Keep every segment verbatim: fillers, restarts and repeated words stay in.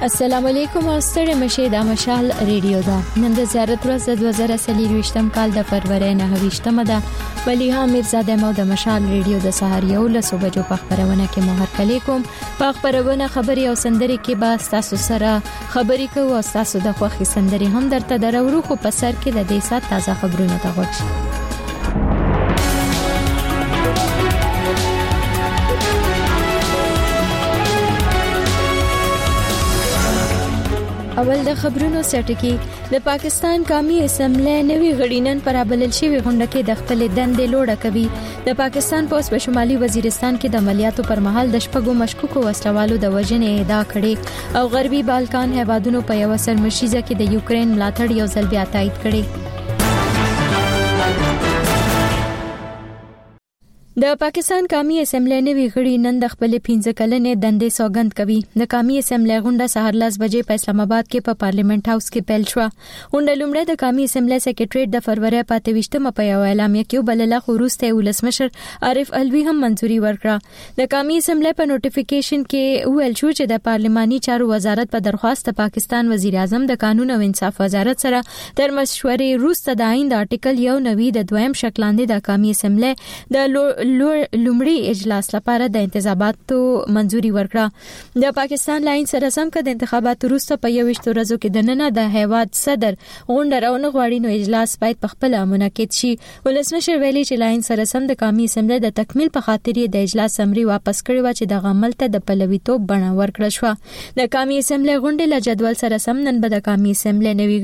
السلام علیکم او ستړي مشه د مشال ریډیو دا نن د زیارت ورځ د دوه زره څلور کال د فروری نه هویشتمه ده ولیها میرزاده مو د مشال ریډیو د سحر یو له صبح جو په خبرونه کې مو هر کلی کوم په خبرونه خبري او سندري کې با تاسو سره خبري کوو او تاسو د خوخي سندري هم درته درو خو په سر کې د دې سات تازه خبرونه ته وښه اول د خبرونو سرټکی د پاکستان قومي اسمبلی نوی غړینن پر ابلل شوی غونډه کې د خپل دندې لوړه کوي د پاکستان پوس په شمالي وزیرستان کې د عملیاتو پر مهال د شپږو مشکوکو وسلوالو د وژنې ادعا کړې او غربي بالکان هیوادونو په یو سرمشيزه کې د یوکرين ملاتړ یو ځل بیا تایید کړي د پاکستان قومي اسمبلی نوی غړي نن د خپل پنځه کلنې دندې سوګند کوي د قومي اسمبلی غونډه سهار لاس بجې په اسلام آباد کې په پارلیمنت هاوس کې پیل شو غونډه لومړی د قومي اسمبلی سیکریټریټ د فروری په اتهشتمه په یو اعلامیه کې بلله خروسته ولسمشر عارف الوی هم منځوري ورکړه د قومي اسمبلی په نوټیفیکیشن کې ویل شو چې د پارلماني چارو وزارت په درخواست د پاکستان وزیر اعظم د قانون او انصاف وزارت سره تر مشورې وروسته د آئین د آرټیکل یو نوي د دویم شکلاندې د قومي اسمبلی د لومړی اجلاس لپاره د انتخاباتو منځوري ورکړه د پاکستان لاین سره سم کړه د انتخاباتو وروسته په یوشت ورځو کې د نن د هیواد صدر غونډه راونه غواړي نو اجلاس باید په خپل منعقد شي ولسمشر ویلي چې لاین سره سم د قومي اسمبلی د تکمیل په خاطر د اجلاس سمري واپس کړی و چې د غمل ته د پلویتوب بڼه ورکړه شو د قومي اسمبلی غونډې له جدول سره سم نن به د قومي اسمبلی نوی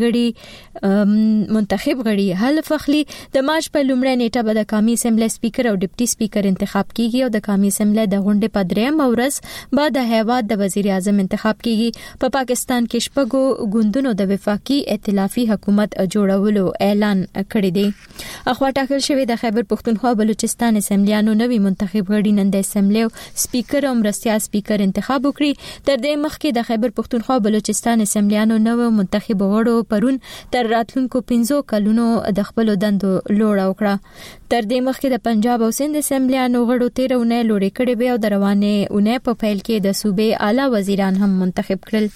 غړي منتخب غړي حل فخلی د مارچ په لومړۍ نیټه به د قومي اسمبلی سپیکر او ډیپټي سپیکر انتخاب کیږي او د قومي اسمبلی د غونډې په دریم ورځ بعد د هیواد د وزیر اعظم انتخاب کیږي په پا پاکستان کې شپږو ګوندونو د وفاقي ائتلافي حکومت جوړولو اعلان کړی دی اخوا ټاکل شوی د خیبر پختونخوا بلوچستان اسمبلیانو نوی منتخب غړي نن د اسمبلی سپیکر او مرستیا سپیکر انتخاب وکړي تر دې مخکې د خیبر پختونخوا بلوچستان اسمبلیانو نو منتخب غړو پرون تر راتلونکو پنځو کلونو د خپل دندو لوړ وکړه تر دې مخکې د پنجاب او سند اسمبلیانو غړو تیرونه لوړې کړې به او د روانې اونۍ په پیل کې د صوبې اعلی وزیران هم منتخب کړل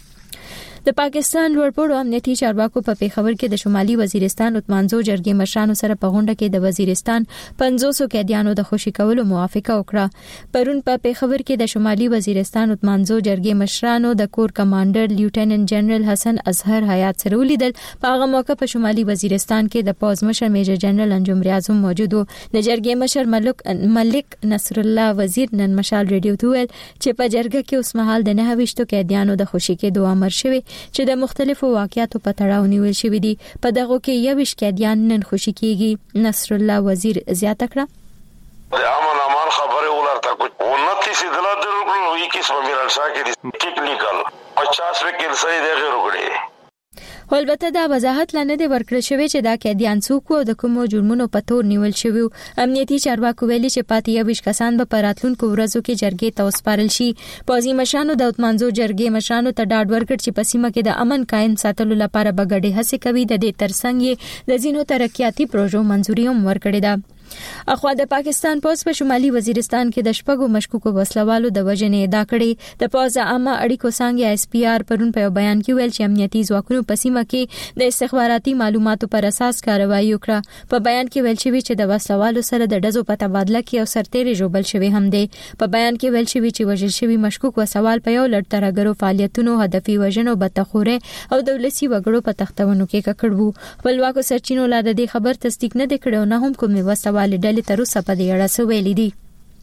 د پاکستان لوړپوړو امنیتي چارواکو په پیښور کې د شمالي وزیرستان اتمانزو جرګې مشرانو سره په غونډه کې د وزیرستان پنځوس قیدیانو د خوشي کولو موافقه وکړه پرون په پیښور کې د شمالي وزیرستان اتمانزو جرګې مشرانو د کور کمانډر لیوټیننټ جنرال حسن اظهر حیات سره ولیدل په هغه موقع په شمالي وزیرستان کې د پوز مشر میجر جنرال انجم ریاض موجود و د جرګې مشر ملک ملک نصر الله وزیر نن مشال ریډیو ته ویل چې په جرګه کې اوس مهال د نه ویشتو قیدیانو د خوشي کېدو امر شوی چې د مختلفو واقعاتو په تړاو نیول شوی دي په دغه کې یو ویش قیدیان نن خوشي کیږي نصر الله وزیر زیاته کړه د امن امان خبره ولرته کو انتیس دلا درو یو کی سم میرالشا کې ټیکنیکل پچاس وکیل سړي دغه وګړي البته دا وضاحت لنه دی ورکړل شوی چې دا قیدیان څوک او د کومو جرمونو په تور نیول شوی امنیتي چارواکو ویلي چې پاتې یو ویش کسان به پراتلونکو ورځو کې جرګې ته وسپارل شي پوزي مشانو د اتمانزو جرګې مشانو ته ډاډ ورکړ چې په سیمه کې د امن قائم ساتلو لپاره بغړې هڅې کوي د دې ترڅنګ د زینو ترقیاتي پروژو منځوري هم ورکړې ده اخوا د پاکستان پوز په شمالي وزیرستان کې د شپږو مشکوکو وسلوالو د وژنې ادعا کړې د پوز عامه اړیکو څنګه اس پی آر پرون په بیان کې ویل چې امنیتي ځواکونو په سیمه کې د استخباراتي معلوماتو پر اساس کاروایی وکړه په بیان کې ویل شوی چې د وسلوالو سره د ډزو په تبادله کې او سرتېري جوړل شوی هم دی په بیان کې ویل شوی چې وژل شوی مشکوک وسوال په یو لړ ترګرو فعالیتونو هدفي وژنو بتخوره او دولتي وګړو په تختونو کې ککړ وو خپلواکو سرچینو لا د دې خبر تصدیق نه کړو نه هم کومي وسوال ډلې تر اوسه په دې اړه څه ویلي دي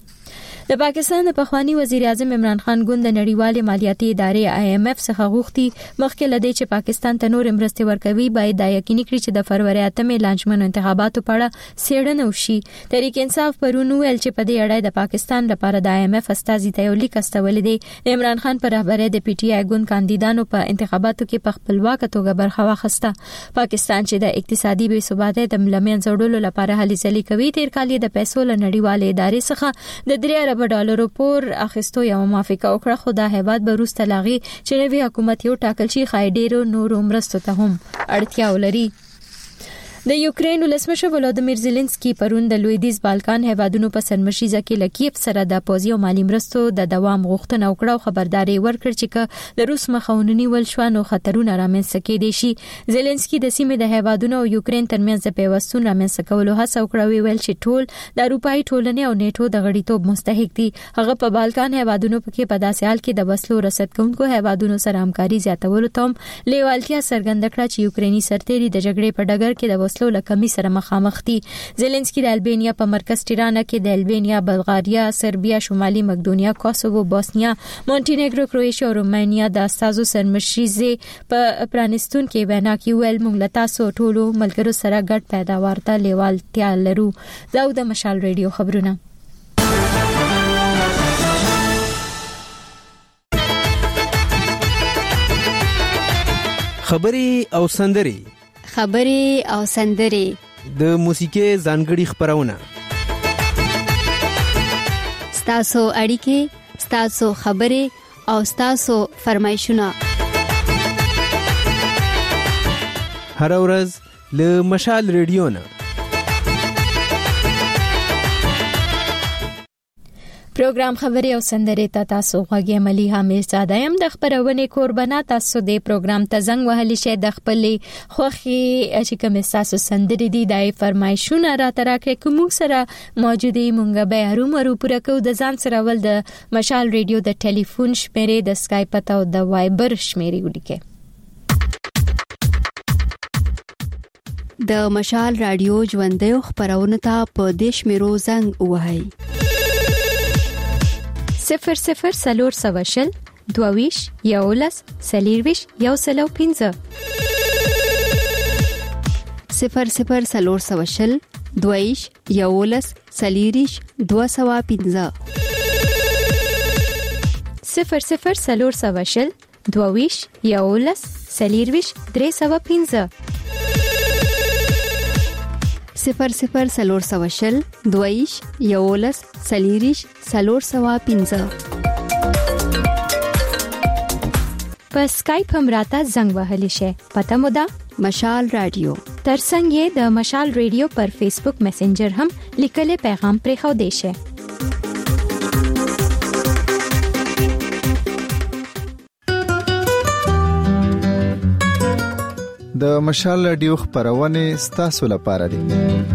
د پاکستان د پخوانی وزیر اعظم عمران خان ګوند د نړیوالې مالیاتي ادارې آی ایم اف څخه غوښتي مخکې لدی چې پاکستان ته نور مرستې ورکوي باید دا یقیني کړي چې د فروری اتمې لانجمنو انتخاباتو په اړه څېړنه وشي تحریک انصاف پرون ویل چې په دې اړه د پاکستان لپاره د آی ایم اف استازي ته یو لیک استولی دی د عمران خان پر رهبرۍ د پی ټی آی ګوند کاندیدانو په انتخاباتو کې په خپلواک توګه برخه واخیسته پاکستان چې د اقتصادي بې ثباتۍ د لمن زړولو لپاره هلې ځلې کوي تیر کال د پیسو له نړیوالې ادارې څخه د درې ارب ډالرو پور اخیستو یو موافقه وکړه خو د هیواد به روسته لاغي چې نوی حکومت یو ټاکل شي خای ډیرو نورو مرستو ته هم اړتیا ولري د یوکرين ولسمشر ولادیمیر زيلنسکي پرون د لویدیز بالکان هیوادونو په سرمشيزه کې لکیف سره د پوزي او مالی مرستو د دوام غوښتنه وکړه او خبرداري ورکړ چې د روس مخاونني ولشوانو خطرونه رامنځته کېدي شي. زيلنسکي د سیمې د هیوادونو او یوکرين ترمنځ د پیوستون رامنځته کولو هڅه وکړه، ویل چې ټول د اروپאי ټولنې او نیټو د غړیتوب مستحق دي. هغه په بالکان هیوادونو کې په داسې حال کې د وسلو رسد کوونکو هیوادونو سره همکاري زیاتولو ته لیوالتیا څرګنده کړه چې یوکريني سرتېري د جګړې په ډګر کې د وسلو له کمی سره مخامخ دي. زيلنسکي د البانیا په مرکز ټیرانا کې د البانیا، بلغاریا، سربیا، شمالي مقدونیا، کوسوو، بوسنیا، مونټینیګرو، کرواتیا او رومانیا د استازو سرمشيزه په پرانستون کې وینا کوي، ویل موږ له تاسو ټولو ملګرو سره ګډ پیداوار ته لیوالتیا لرو. دا د مشال ریډیو خبرونه. خبري او سندري خبري او سندري د موسیقي ځانګړي خبرونه ستاسو اړیکې، ستاسو خبري او ستاسو فرمایشونه هر ورځ له مشال ریډیو نه. پروګرام خبري او سندري ته تاسو غوږی عملی حامل ساده يم. د خبرونه قربانا تاسو د پروګرام ته زنګ وهلی شه د خپل خوخي چې کوم تاسو سندري دي دای فرمایشونه را ترکه کوم سره موجودي مونږ به هرومرو پوره کو. د ځان سره ول د مشال ریډیو د ټلیفون شمیرې، د اسکایپ او د وایبر شمیرې ولیکه. د مشال رادیو ژوندۍ خبرونه ته په دیش میرو زنګ وهاي صفر صفر سلور سواشل دوویش یولس سلیرویش یو سلو پینزه صفر صفر سلور سواشل دوویش یولس سلیریش دو سوا پینزه صفر صفر سلور سواشل دوویش یولس سلیرویش درې سوا پینزه صفر صفر سلور سواشل دویش یولس سلیریش سلور سوا پینزه. په اسکایپ هم راته زنګ وهلی شه. پته مو ده مشال رادیو. ترڅنګ یې د مشال ریډیو پر فیسبوک میسنجر هم لیکلي پیغام پرې خو دی شه. د مشال رادیو خبرونه ستاسو لپاره دي.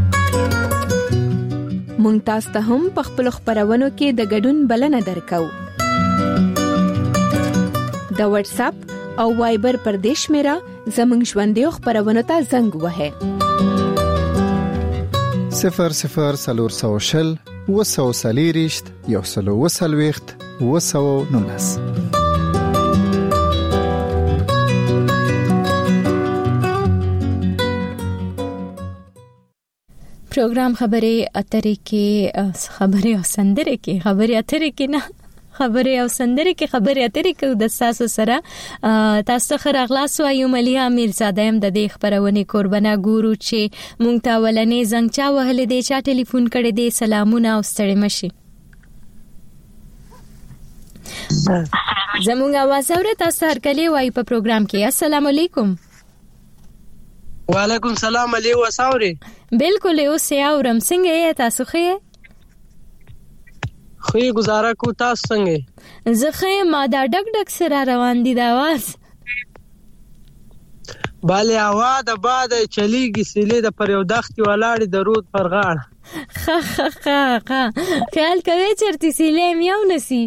مونږ تاسو ته هم په خپل خبرونو کې د ګډون بلنه درکو. د واتس اپ او وایبر پر دیش میرا زمنګ ژوندۍ خبرونه ته زنګ وهه. صفر صفر سلور سوشل وسو سلیریشت یو سلو وسلويخت وسو نونس. پروګرام خبري اترې کې خبري او سندري کې خبري اترې کې نه خبري او سندري کې خبري اترې کې د تاسو سره تاسو خره اغلاس وایو ملیا میرزاده هم د دې خبرونه قربانا ګورو چې مونږ ته ولنې زنګ چا وهل دي چا ټلیفون کړي دي. سلامونه او ستړي مشي. زموږ आवाज اورئ تاسو هر کله وایي په پروګرام کې. السلام علیکم. وعلیکم سلام علی وساوري. بالکل اوس یې اورم. څنګه یې تاسو خې؟ خې گزاره کو تاسو څنګه؟ زه خې ما دا ډک ډک سره روان دي د आवाज. bale هوا د باد چلیږي سیلې د پر یو دختي ولاړې د رود پر غاړه. خا خا خا خا خیال کوي چرته سیلې میاو نسی.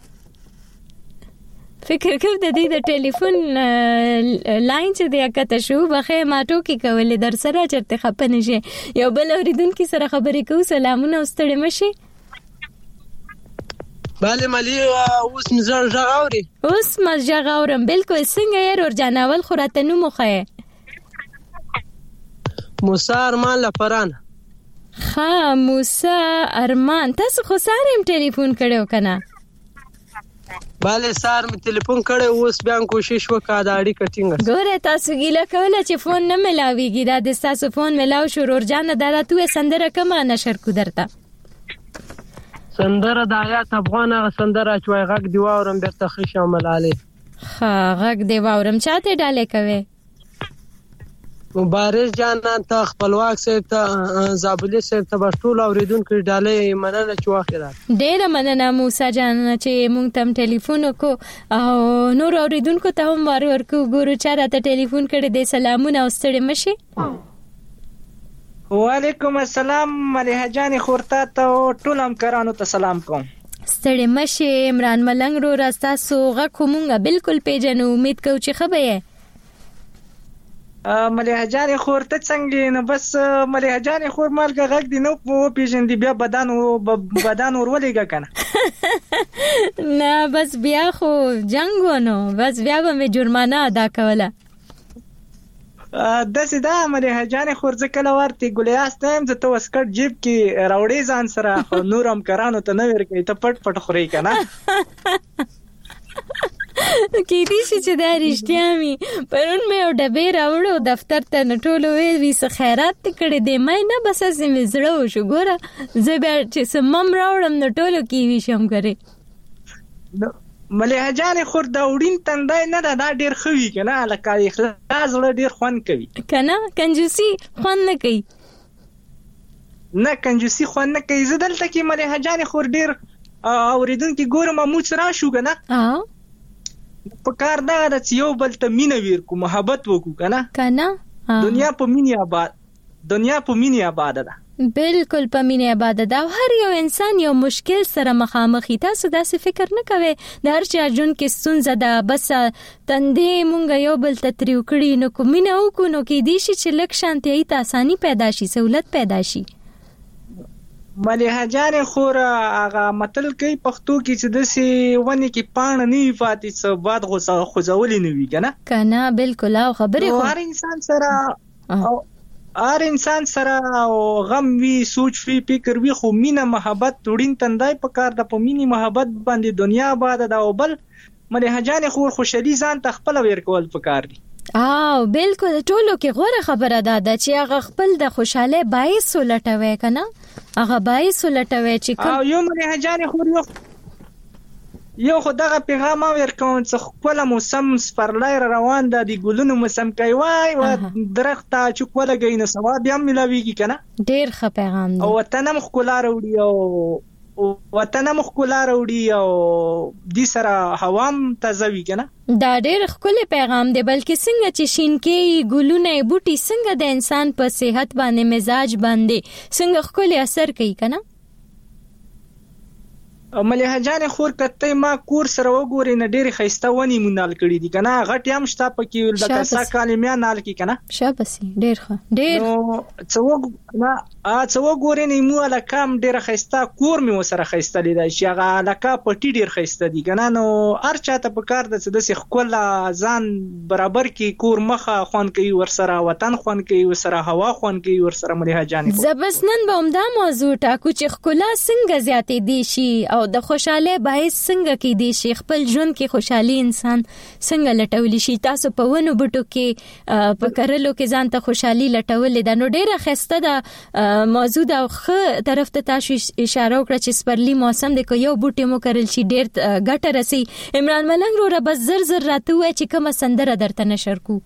فکر کوم د دې د ټلیفون لاین چې د اکته شو بخې ما ټوکی کولې در سره چرته خپنه شي. یو بل اوریدونکو سره خبرې کوو. سلامونه او ستړي مشي. bale ملي اوس مزر ژغوري. اوس مزر ژغورم. بالکل څنګه یې ور جناول خوراته نو مخه موسی ارمان لپران. ها موسی ارمان تاسو خو سارم ټلیفون کړو کنه؟ bale سار می ټلیفون کړو اوس بیا کوشش وکړه دا اړیکه ټینګه. ګوره تاسو ګیله کوله چې فون نه ملاويږي. دا د تاسو فون ملاو شو ورجان دا راته سندره کما نشر کو درته سندره د آیات افغان سندره چوي غږ دی واورم بیرته خې شامل علي. ها غږ دی واورم چاته ډاله کوي مبارز جانان ته خپلواک صاحب ته زابلي صاحب ته ټول اوریدونکو ډالۍ مننه چې واخیرات ډېره مننه موسی جان چې مونږ تم ټلیفون وکړو او نور اوریدونکو ته هم وار ورکو ګورو چې راته ټلیفون کړی دی سلامونه او ستړي مشي. وعلیکم السلام ملیحه جان خورتا ته ټول همکارانو ته سلام کوم. ستړي مشي عمران ملنګ رو راستا سوغه کومه بالکل پیژنو امید کو چې خبره ملیحه جان خورته څنګه نو بس ملیحه جان خور مالګه غږ دی نو په پیژن دی بیا بدن او بدن ورولېګه کنه نه بس بیا خو جنگ ونو بس بیا به جرمانه ادا کوله د سیدا ملیحه جان خور ځکه ورته ګلیاس تایم زه ته وسکټ جیب کې راوړې ځان سره نورم کرانو ته نو ورکې ته پټ پټ خوري کنه کې دې چې دا رښتیا می پرون مې او ډبې راوړو دفتر ته نټولو وی وی څه خیرات کړې دې مې نه بس اسې مې زړه شو ګوره زه به چې سمم راوړم نټولو کې وی شم کرے ملیحه جان خور دا وډین تندای نه دا ډیر خوي کنه لکه اخلاص له ډیر خوان کوي کنه کنجوسی خوان نه کوي نه کنجوسی خوان نه کوي زه دلته کې ملیحه جان خور ډیر اوریدونکو ګورم مو سره شو کنه اه په کار دا د یو بل ته مینه ویر کو محبت وکړو کنه کنه دنیا په مینه آباد دنیا په مینه آباد ده بالکل په مینه آباد ده هر یو انسان یو مشکل سره مخامخ تاسو داسې فکر نه کوئ د هر چا جون کې ستونزه ده بس تندې مونږ یو بل ته تریو کړی نو کو مینه وکړو نو کې دي چې لک شانتي ته اساني پیدا شي سہولت پیدا شي. ملیحه جان خور هغه متل کوي پښتو کې چې د سی ونی کې پاڼ نه فاتې څه باد خوځولې نه وي کنه کنه بالکل او خبره خو هر انسان سره او هر انسان سره غم وی سوچ وی فکر وی خو مینه محبت وړین تندای په کار د پمینی محبت باندې دنیا آباد ده او بل ملیحه جان خور خوشالي ځان ته خپل ور کول پکار دي. او بالکل ټولو کې غوړه خبره ده چې هغه خپل د خوشاله باعث ولټوي کنه هغه باعث ولټوي چې او یو ملیحه جان خور یو یو خدغه پیغام ورکون چې خپل موسم سپرلای روان ده د ګلونو موسم کوي وای او درخت چې کوله غینه ثواب هم ملاويږي کنه ډیر ښه پیغام دی او وطن مخکولا وروړي او وطن مخکولا وروړي او د سره هوام تازه وی کنه دا ډېر ښکلی پیغام دی بلکې څنګه چې شینکې ګلونه بوټي څنګه د انسان په صحت باندې مزاج باندې څنګه ښکلی اثر کوي کنه. ملیحه جان خور کته ما کور سره وګوري نه ډېر خيسته ونی مونال کړی دي کنه غټ یم شته پکې د کسا کالمیا نال کې کنه شابسي ډېر ښه ډېر نو څو نه ا څو وګوري نه مو الکام ډېر خيسته کور می وسره خيسته لیدای شي هغه الکا پټی ډېر خيسته دي کنه نو هر چاته په کار د څه د خپل ځان برابر کې کور مخه خوان کوي ور سره وطن خوان کوي ور سره هوا خوان کوي ور سره ملیحه جان زبسنن به عمده موضوع ټاکو چې خپل څنګه زیاتې دي شي او د خوشاله باعث څنګه کې دي شي خپل ژوند کې خوشحالي انسان څنګه لټول شي تاسو په ونو بټو کې په کرلو کې ځان ته خوشحالي لټول دا نو ډیره خسته ده موضوع دا خو طرف ته تاسو اشاره وکړه چې سپرلی موسم د یو بوټي مو کرل شي ډیر ګټه رسي. عمران ملنګ رو بس زر زر راته وای چې کومه سندره درته نشر کو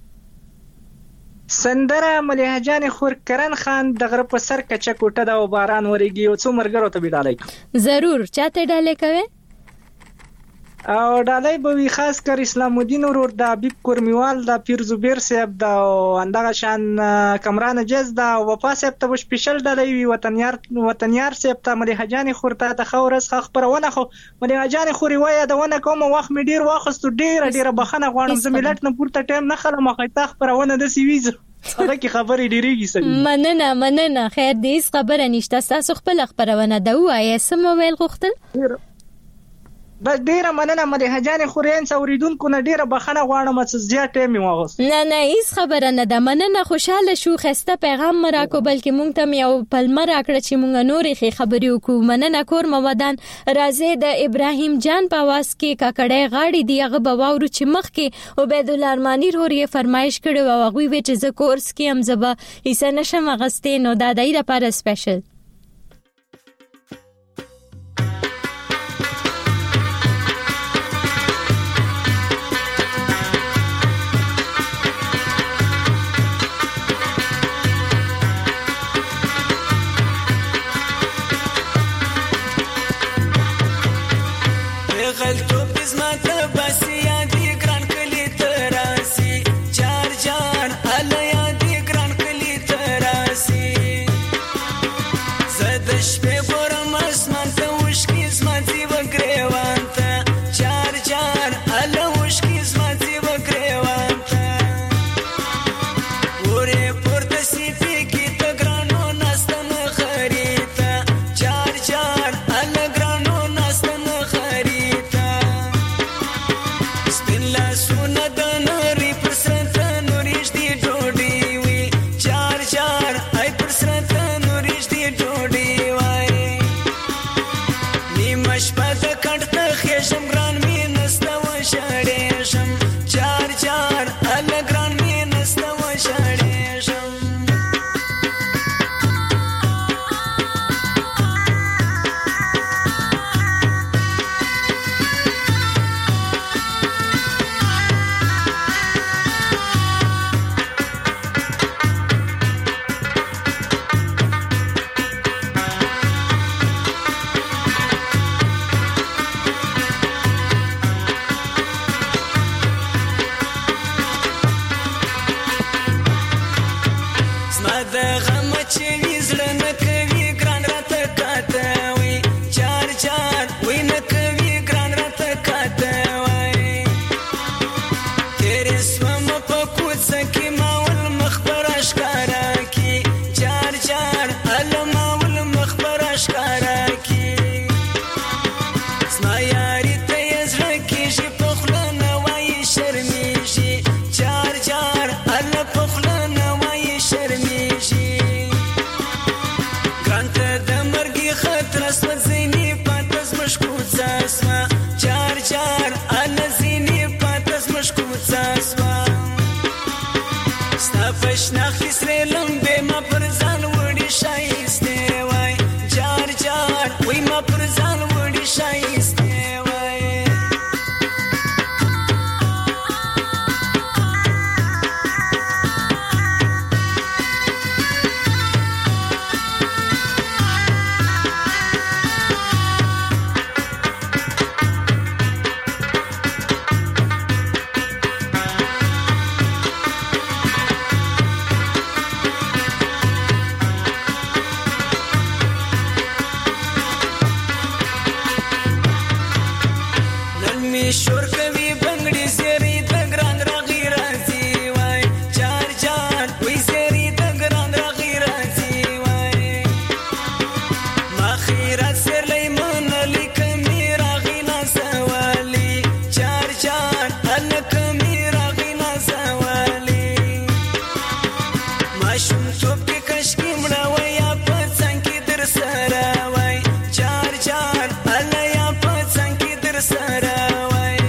سندره ملیحه جان خور کرن خان د غره په سر کچا کوټه دا باران وريږي او څو مرګرو ته بډالای ضرور چاته ډالې کوي او ډالۍ به وی خاص کر اسلام الدین ورور د حبیب کورمیوال د پیر زبیر صاحب د اندغه شان کمران جز د وفا صاحب ته سپیشل ډالۍ وی وطنیار وطنیار صاحب ته ملیحه جان خورته د خورس خبرونه خو ملیحه جان خوري وای د ونه کوم وخت می ډیر واخستو ډیر ډیر بخنه غواړم زميلت نه پورته ټیم نه خله مخه تا خبرونه د سی ویز هغه کی خبرې ډیریږي سړي مننه مننه خیر دې خبره نشته تاسو خپل خبرونه دا وایي سم ویل غوښتل بس ډیره مننه ملیحه جان خورین اوریدونکو نه ډیره بخنه غواړم چې زیات ټیم واغست نه نه هیڅ خبره نه ده مننه خوشاله شو خسته پیغام مراکو بلکې مونږ ته یو پلمه راکړه چې مونږ نورې خبرې وکړو مننه کور مودان راځي د ابراهیم جان په واس کې کاکړې غاړي دی هغه بواورو چې مخ کې عبید الله ارمانی روري فرمایش کړو او هغه وی چې ز کورس کې هم زبا هیڅ نشم غستې نو دا دای لپاره سپیشل زما ته بس یادې ګران کلي ته راسي جار جار الله یادې ګران کلي ته راسي زه د شپې ګورم اسمان ته اوښکې زما ځيوه ګریوان ته جار جار الله اوښکې زما ځيوه ګریوان ته ورې پورته سي پېکې ته ګرانو ناسته مخري ته جار جار الله ګرانو ناسته مخري ته سپین لاسونه د نورې پر سره ته نورې ږدي ډوډۍ وي جار جار ای پر سره ته نورې ږدي ډوډۍ وای نیمه شپه د کټ ته خېژم ګران مې نسته وژړېږم جار جار الله ګران مې نسته وژړېږم زما د غم چې وي زړه نه کوي ګران راته کاته وي جار جار وي نه کوي ګران راته کاته وای تیرې سوم په کوڅه کې ما ول مخ پر اشکارا کی جار جار الله ما ول مخ پر اشکارا کی زما یاري ته یې زړه کېږي په خوله نه وایي شرمېږي جار جار الله په خوله نه وایي شرمېږي ګران ته د مرګي خطر سوه ځینې پاته زموږ کوڅه سوه جار جار الله ځینې پاته زموږ کوڅه سوه ستا په شناختې سرې لمبې ما پر ځان وړي ښایستې وای جار جار وای ما پر ځان وړي ښایستې وای نن می شور کوي بنگړي زيري د ګران راغي راځي وای جار جار وای زيري د ګران راغي راځي وای ما خیرات سر لیمون لیکمي راغي نازوالي جار جار الکمي راغي نازوالي ما شوم څوک کشکې مړه وای په څنګه در سره وای جار جار الله یا په څنګه در سره وای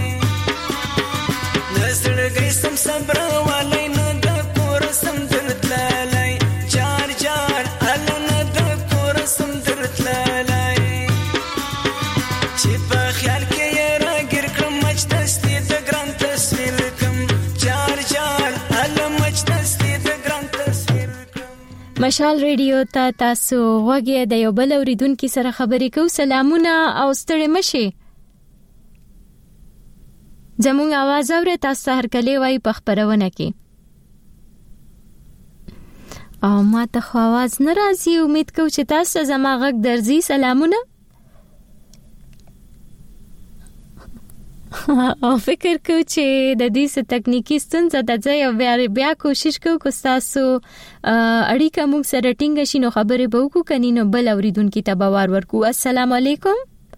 نزړګي سم صبر والای نه د کور سم درتلای جار جار الله نه د کور سم درتلای چې په خیال کې یې راګر کړم مچ دستي د ګران تصویر کم جار جار الله مچ دستي د ګران تصویر کم مشال ریډیو ته تاسو غوږی د یو بل اوریدونکو سره خبرې کوو. سلامونه او ستړي مشي. زموږ आवाज اورئ تاسو هر کله وای په خبرونه کې او ما ته خو आवाज نه راځي. امید کوم چې تاسو زما غږ درځي. سلامونه او فکر کوم چې د دې څه تکنیکی ستونزه د ځای او بیا کوشش کوم کو تاسو اړیکه موږ سره ټینګ شي نو خبرې به وکړو کني نو بل اوریدونکو ته به وار ورکو. السلام علیکم.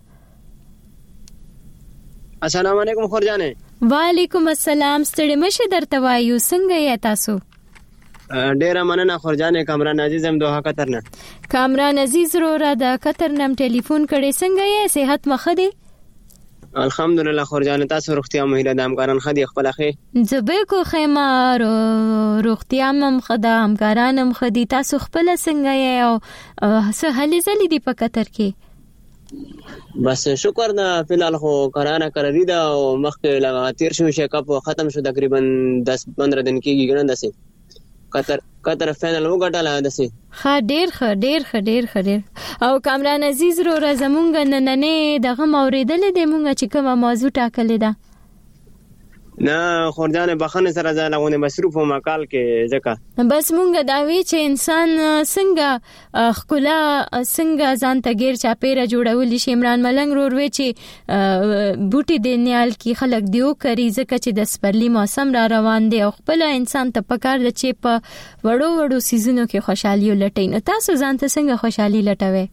السلام علیکم خورجانه. وعلیکم السلام. ستړي مشه درته وایو. څنګه یې تاسو؟ ډیره مننه خورجانه. کامران عزیز هم دوه قطر نه. کامران عزیز رو را د قطر نم ټلیفون کړي. څنګه یې؟ صحت مخه دی؟ الحمدلله خورجانه. تاسو روغتیا مهیله د همکاران خدي خپل اخی زبې کو خیمه روغتیا مم خدا همکارانم خدي. تاسو خپل څنګه یې او څه هلي زلي دی په قطر کې؟ بس شکر نه. فلحال خو کرانا کړی دا او مخکې لغا تیر شو شیک اپ ختم شو تقریبا دس پندرہ دن کېږي ګڼه دسه قطر قطر فینل وګټله دسي ها ډیر ښه ډیر ښه ډیر ښه ډیر او کامران عزیز رو زمونږ نننې دغه موریدلې د مونږ چې کومه موضوع ټاکلې ده نه خورجان بخنه سره ځلونه مصروف او مقال کې ځکه بس مونږ دا وی چې انسان څنګه خپل څنګه ځان ته غیر چا پیره جوړول شي عمران ملنګ رور وی چې بوټي د نیال کې خلک دیو کوي ځکه چې د سپرلی موسم را روان دی او خپل انسان ته پکار د چې په وړو وړو سيزونو کې خوشحالي ولټین تاسو ځان ته څنګه خوشحالي لټوي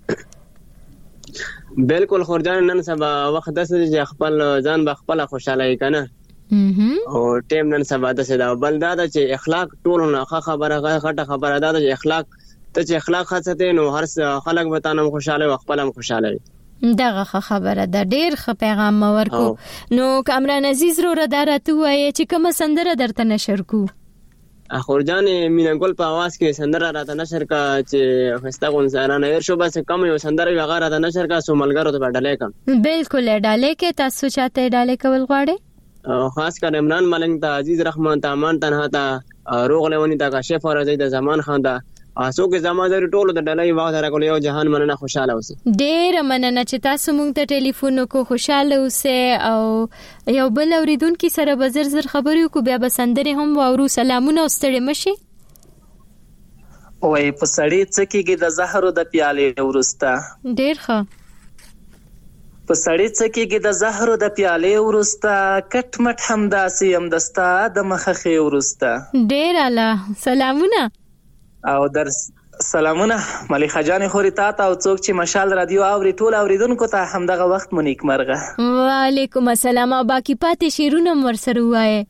بالکل خورجان نن سبا وخت د چې خپل ځان به خپل خوشاله کنه او ټیم نن سبا د سدا بل دا چې اخلاق ټول نه خبره غټه خبره ده چې اخلاق ته چې اخلاق خاصته نو هر خلک به تاسو خوشاله او خپل هم خوشاله وي دغه خبره ده ډیر ښه پیغام ورکو نو کامران عزیز رو ردارته وایي چې کوم سندره درته نشر کو اخورجان مینګل په आवाज کې سندره راته نشر کا چې خسته غون زارانه ور شو بس کم یو سندره یو غاره راته نشر کا سو ملګرو ته ډالې کم بالکل ډالې کې تاسو چاته ډالې کول غواړئ خاص کر عمران ملنګ ته عزیز رحمان ته امان تنها ته روغ لونی ته کاشف اورځي د زمان خان ته اسو کې زما زری ټولو د ډلې واغ راکول یو جهان مننه خوشاله اوسه ډېر مننه چې تاسو مونږ ته ټلیفون کو خوشاله اوسه او یو بل اوریدونکو سره بزر زر خبرې کو بیا بسندري هم واورو سلامونه واستړي مشي وای په سړی څکیږي د زهرو د پیالې ورستا ډېر ښه په سړی څکیږي د زهرو د پیالې ورستا کټ مټ همداسي هم دستا د مخخې ورستا ډېر اعلی سلامونه او در سلامونه مليخه جان خوري تا ته او څوک چې مشال رادیو اوري ټول اوریدونکو ته همدغه وخت مو نیک مرغه وعلیکم السلام او باقی پاتې شیرونه مر سره وایي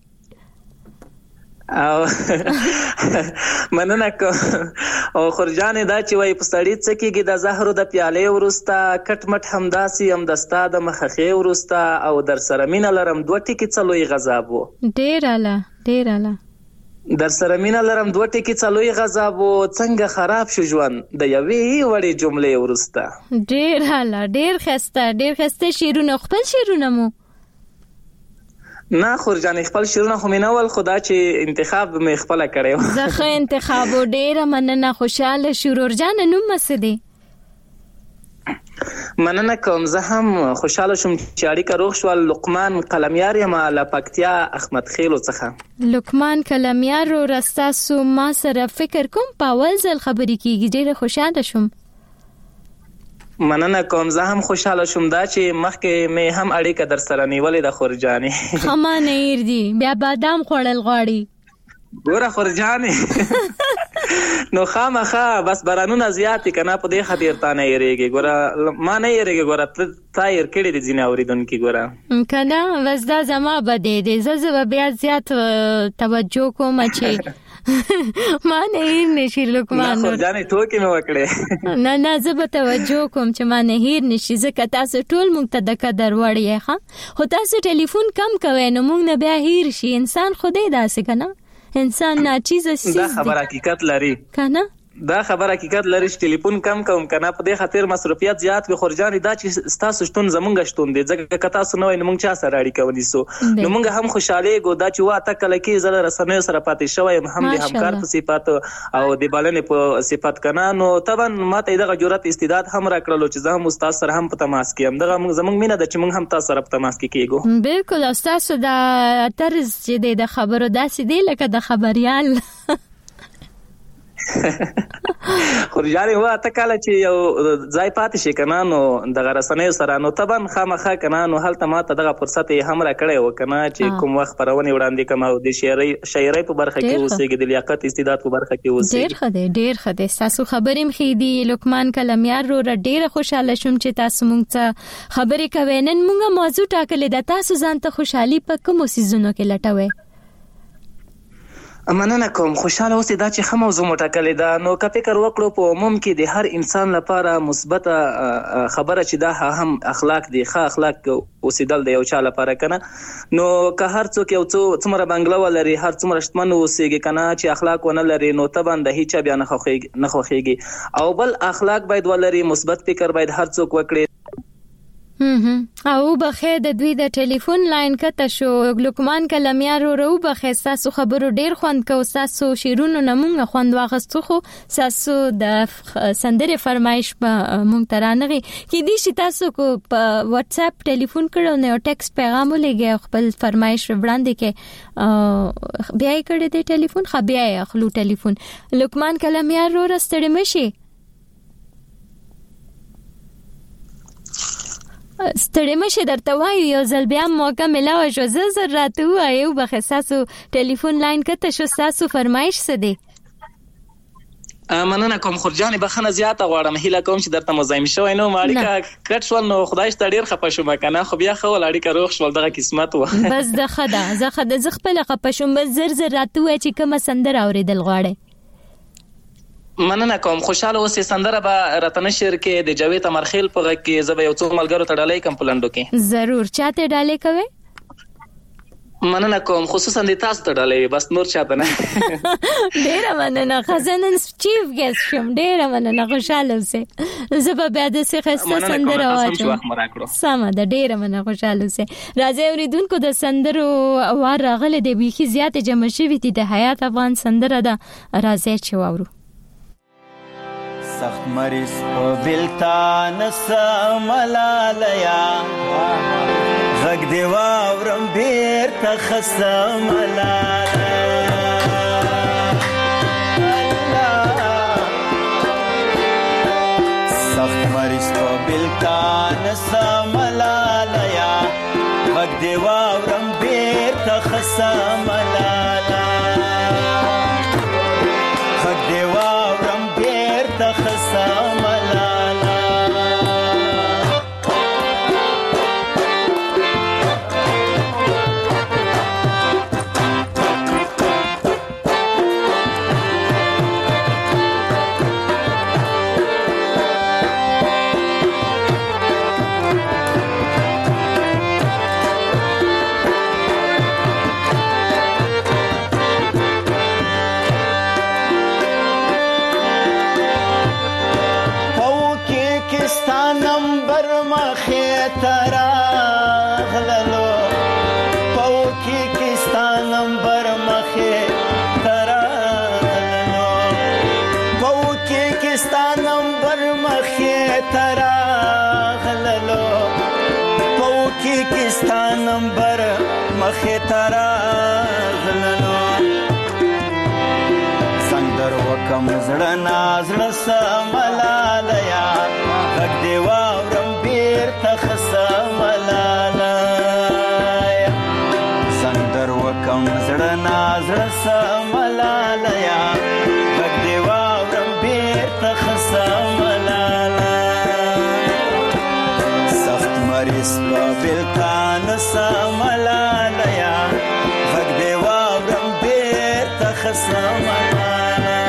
او مننه کو او خورجان دا چې وای په سړی څکیږي د زهرو د پیالې ورستا کټ مټ همداسي هم دستا د مخخې ورستا او در سره مینه لرم دوه ټکی څلوي غضب وو ډیر اعلی ډیر اعلی در سره مینه لرم دوه ټکی څلوي غضب وو څنګه خراب شو ژوند د یوې وړې جملې ورستا ډیر اعلی ډیر خسته ډیر خسته شیرونه خپل شیرونه مو نه خورجان خپل شیرونه خو مینه ول خدا چې انتخاب مې خپل کړو زخه انتخاب ډیره مننه خوشاله شورور جان نوم مسدي مننه کوم زه هم خوشاله شوم چې اړیکه روغ شو لقمان قلمیار یم له پکتیا احمد خیلو څخه لقمان قلمیار رو رستا سو ما سره فکر کوم پاول زل خبرې کیږي ډیره خوشاله شوم مننه کوم زه هم خوشاله شوم دا چې مخکې مې هم اړیکه در سره نیولې د خورجانې خما نه ير دي بیا بادام خوړل غواړي ګوره خورجانې نو خامخا بس بارانونه زیات کنا په دې خاطر تا نه یریږي ګوره ما نه یریږي ګوره تا ير کړي دي ځینې اوریدونکو ګوره کنا وزدا زما بده دي زه بیا زیات توجه کوم چې ما نه هیر نشي لقمان نو خورجانې ټوکې مې وکړې نه نه زه به توجه کوم چې ما نه هیر نشي ځکه تاسو ټول موږ ته د قدر وړ یې ښه خو تاسو ټلیفون کم کوئ نو موږ نه بیا هیر شي انسان خدای داسې کنه انسان ناچیز سیز دا خبر حقیقت لري کنه دا خبر حقیقت لري چې ټلیفون کم کوم کنه په دې خاطر مصرفیات زیات وي خورجانې دا چې تاسو شتون زمونږ شتون دي ځکه که تاسو نه وای نو موږ چا سره اړیکه ونیسو نو موږ هم خوشاله ګو دا چې وا ته کله کې زله رسنیو سره پاتې شوی هم د همکار په صفات او د بلنې په صفات کنه نو طبعا ماته دغه جرأت استعداد هم راکړلو چې زه هم استاد سره هم په تماس کې هم دغه موږ زمونږ مینه د چې موږ هم تاسو سره په تماس کې کېږو بالکل استاد دا طرز چې د خبرو داسې دی لکه د خبريال خورجانې وا ته کله چې یو ځای پاتې شي کنه نو دغه رسنیو سره نو طبعا خامخا کنه نو هلته ماته دغه فرصت یې هم راکړی و کنه چې کوم وخت خبرونه وړاندې کوم او د شاعري شاعري په برخه کې اوسېږي د لیاقت استعداد په برخه کې اوسېږي ډېر ښه دی ډېر ښه دی تاسو خبرې مخې دي لقمان قلمیار رو ډېر خوشاله شوم چې تاسو مونږ ته خبرې کوي نن مونږه موضوع ټاکلې ده تاسو ځان ته خوشحالي په کوم سيزونو کې لټوي مننه کوم خوشاله اوسې دا چې هم موضوع مټاکلې ده نو که فکر وکړو په عموم کې د هر انسان لپاره مثبت خبره چې دا هم اخلاق دي ښه اخلاق اوسېدل د یو چا لپاره کنه نو که هر څوک یو څومره بنگله ولري هر څومره شتمن اوسېږي کنه چې اخلاق ونه لري نو طبعا د هیڅ بیا نه خوښيږي او بل اخلاق باید ولري مثبت فکر باید هر څوک وکړي هم او بخې د دوی د ټلیفون لاین کته شو. لقمان کلمیار ورو بخې تاسو خبرو ډیر خوند کو، تاسو شیرونو نمونږه خوند واغستو، خو تاسو د سندره فرمایش په مونږ ترانغي کې دي چې تاسو کو په واتس اپ ټلیفون کړو نه ټیکس پیغام ولګي خپل فرمایش وړاندې کې بیا یې کړی دی ټلیفون خو بیا یې خلو ټلیفون. لقمان کلمیار ورو رستړی مشي ستړی مشه درته وایو یو ځل بیا موقع ملاوه شو زه زر راته وایو بخې تاسو ټلیفون لاین کته شو تاسو فرمایش څه دی؟ مننه کوم خورجانې بخنه زیاته غواړم هیله کوم چې درته مزاحم شوی نو اړیکه کټ شول نو خدای شته ډیر خپه شوم کنه خو بیا خو اړیکه روغ شول دغه قسمت و بس د خدا زه خدا ز خپل خپه شوم بس زر زر راته وای چې کوم سندره اوریدل غواړي. مننه کوم خوشاله اوسې سندره به راتنه شعر کې د جاوید امرخیل په غږ کې زه به یو څو ملګرو ته ډالۍ کوم پلندو کې ضرور چاته ډالۍ کوي؟ مننه کوم خصوصا د تاسو ته ډالۍ بس نور چاته نه ډیره مننه خزانن چیف ګیسټ شم ډیره مننه خوشاله اوسې زه به بیا د څه خسته سندره واچم سمه ده ډیره مننه خوشاله اوسې. راځي اوریدونکو د سندرو وار راغله د بیخي زیات جمع شوی دي د حیات افغان سندره ده راځي چې واورو. سخت مریض په بلتان سملالیا غږ دی واورم بیرته خسملالیا سخت مریض په بلتان سملالیا غږ دی واورم بیرته خسملالیا غږ دی واورم بیرته خسملالا نمبر مخه ترا غلنو سندر وکم زړه نازړه سملالیا غږ دی واورم بیرته خسملالیا سندر وکم زړه نازړه سملالیا غږ دی واورم بیرته خسملالیا سخت مریض په بلتان سملالیا غږ دی واورم بیرته خسملالیا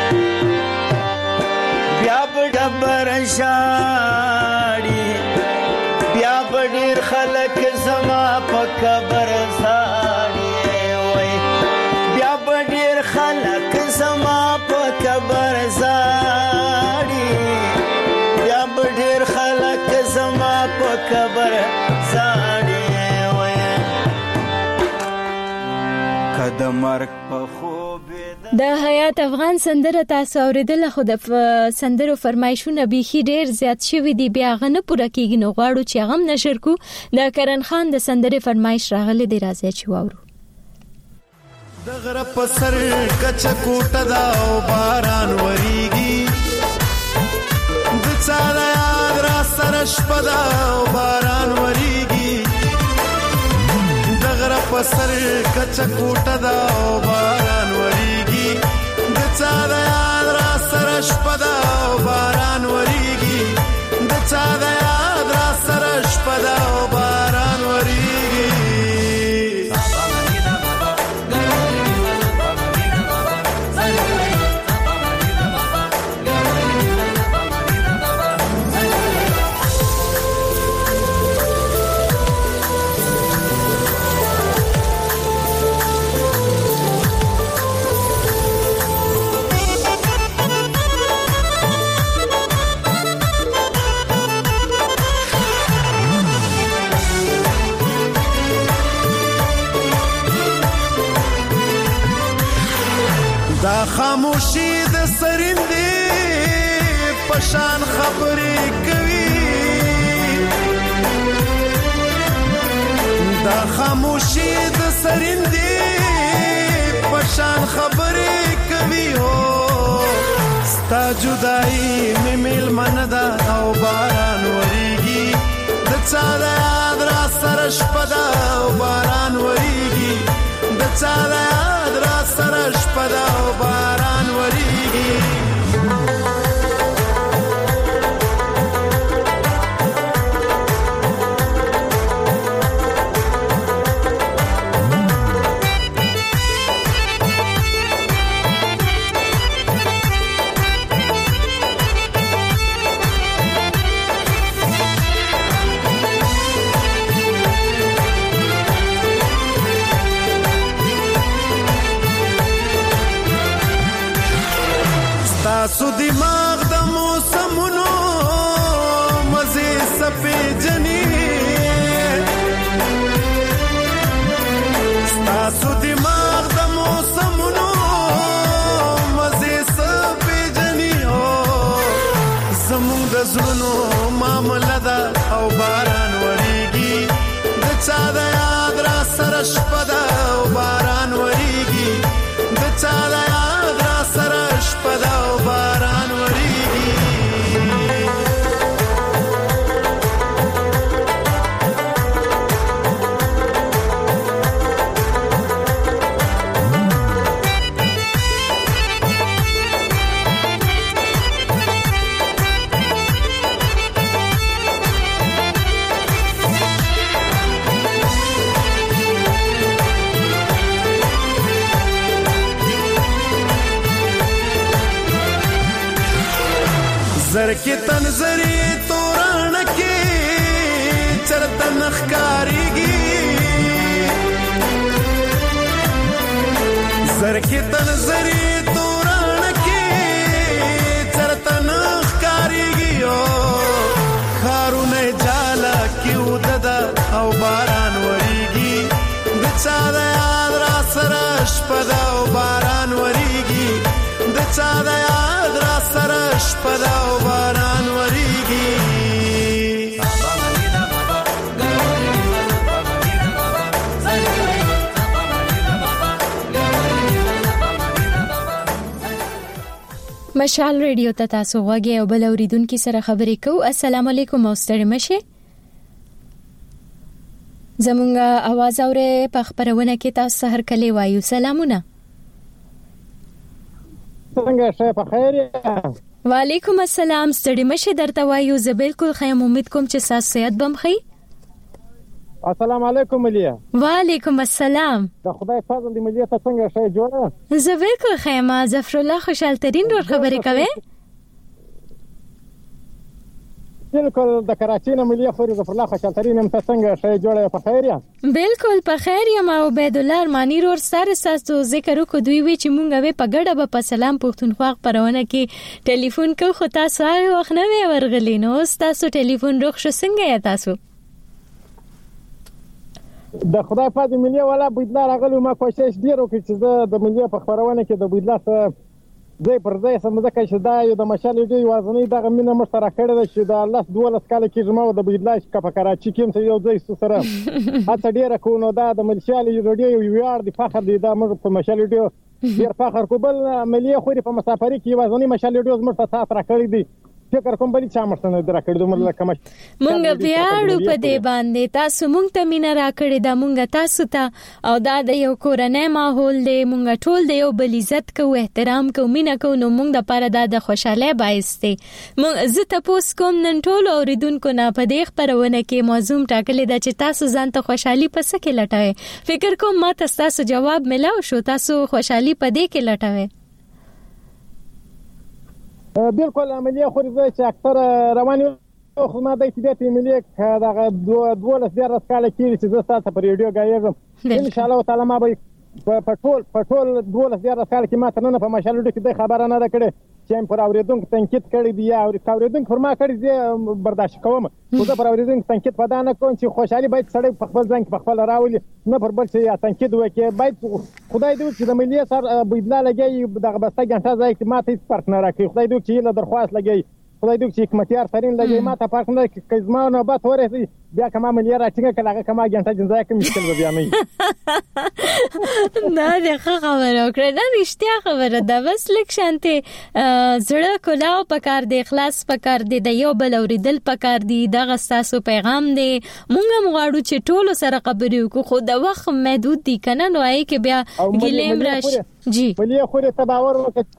بیا به ډبر ژاړي بیا به ډېر خلک زما په قبر ژاړي وای بیا به ډېر خلک زما په قبر ژاړي بیا به ډېر خلک زما په قبر ژاړي وای کده مرګ په خوب د حیات افغان سندره تاسو اوریدل خو د سندرو فرمایشونه بیخي ډیر زیات شوی دی بیا غنه پوره کیږي نو غواړو چې هغه نشر کو. د کرن خان د سندرې فرمایش راغله دی راځي چې واورو. د غره په سر کچ کوټه دا او باران وریږي د چا د یاد را سره شپه دا او باران وریږي د غره په سر کچ کوټه دا او باران وریږي د چا د یاد را سره شپه دا او باران وریږي د چا د یاد را سره شپه دا او باران وریږي خاموشي د سرندې پشان خبرې کوي دا خاموشي د سرندې پشان خبرې کوي هو ستا جدائی مې میلمنه ده او باران وریږي د چا د یاد را سره شپه ده او باران وریږي د چا د یاد را سره شپه ده او باران وریږي تاسو دماغ د موسمونو مزه سپې جنې تاسو دماغ د موسمونو مزه سپې جنې او زموږ د زړونو معاملې ده او باران وریږي د چا د یاد را سره شپه ده او باران وریږي د چا د یاد را سره شپه ده او باران وریږي زرکی تنظری تورانکی چرتا نخکاریگی زرکی تنظری تورانکی چرتا نخکاریگی خارون جالا کیو ددا او باران وریگی دچا دا یاد را سرش پدا او باران وریگی دچا دا یاد را سرش پدا او باران وریگی مشال ریډیو ته تاسو غوږی او بل اوریدونکو سره خبرې کوو. السلام علیکم او ستړي مشه. زمونږه आवाज اوره په خبرونه کې تاسو هر کله وایو. سلامونه. څنګه شه په خیر یې؟ وعلیکم السلام. ستړي مشه درته وایو. زه بالکل خیم. امید کوم چې تاسو صحت بم خي. السلام علیکم ملیا. وعلیکم السلام. د خدای فضل دی ملیا ته څنګه شه جوړه؟ زه بالکل خیم. ظفر الله خوشحال ترين ور خبرې کوي. بالکل د کراچۍ نه ملیا خو ظفر الله خوشحال ترين هم څنګه شه جوړه په خیر یې؟ بالکل په خیر یم. او عبید الله ارمانی ور سره ساسو ذکر کو دوی وی چې مونږه په ګډه په سلام پښتونخوا پرونه کې ټلیفون کو خو تاسو هغه وخت نه ورغلی نو تاسو ټلیفون روخ شو څنګه یا تاسو؟ د خدای په دې ملي ولا بيدلا راغلو ما کوشش ډیر وکړ چې د ملي په خبرونه کې د بيدلا څخه زه پر ځای سم ځکه چې دا یو د مشالې دی وازنې دغه مینه مشترک کړی ده چې د الله دولس کال کې جمع د بيدلا چې په کراچۍ کې هم یو ځای سره اته ډیره کو نو دا د ملشالې ډیو یو ویار دی فخر دی دا موږ په مشالې ډیو ډیر فخر کوبل ملي خو په مسافرۍ کې وازنې مشالې ډیو زموږ ته تاسو راکړی دی فکر کوم بلی چا مرسته درا کړی دومره کم مونږ بیاړو په دې باندې تاسو مونږ ته مینا را کړی دا مونږ تاسو ته او دا د یو کورنۍ ماحول دی مونږ ټول د یو بل عزت کوو احترام کوو مینا کوو نو مونږ د پاره دا د خوشاله باعث دی مونږ زه تاسو کوم نن ټول اوریدونکو نه په دې خبرونه کې موضوع ټاکلې دا چې تاسو ځان ته خوشحالي پس کې لټوي فکر کوم ما تاسو جواب ملاو شو تاسو خوشحالي په دې کې لټوي بالکل عملیه خو زه چې اکثر رواني خو ما د دې عملیه دا دولس ډیر کال کې چې زه تاسو په ریډیو غایم ان شاء الله تعالی ما به په ټول په ټول دولس دیارلس کال کې ما تر ننه په مشال ډو کې د خبره نه ده کړې چې پر اورېدونکو تنقید کړی دی یا اورېدونکو پر ما کړی دی برداشت کوم خو زه پر اورېدونکو تنقید په دا نه کوم چې خوشحالي باید سړی په خپل ځان کې په خپل راولي نه پر بل څه یا تنقید وکړي باید خدای دې چې د ملي سر بدلا لګي دغه بسته ګنټه ځای کې ماته هیڅ فرق نه راکړي خدای دې چې له درخواست لګي خدای دې چې حکمتیار ترين لګي ماته فرق نه کوي زما نوبت ورسي بیا کما ملي راټینګه کله هغه کما ګنټه جنځای کې مشکل بیا نه نه نه خبره وکړه نه رښتیا خبره ده بس لک شانته زړه کولاو پکار دی اخلاص پکار دی د یو بل اوریدل پکار دی دغه تاسو پیغام دی مونږه مغواړو چې ټولو سره خبرې وکړو خو د وخت محدود دي کنه نو آی کې بیا ګلیم راش جی ملي خو ته باور وکړه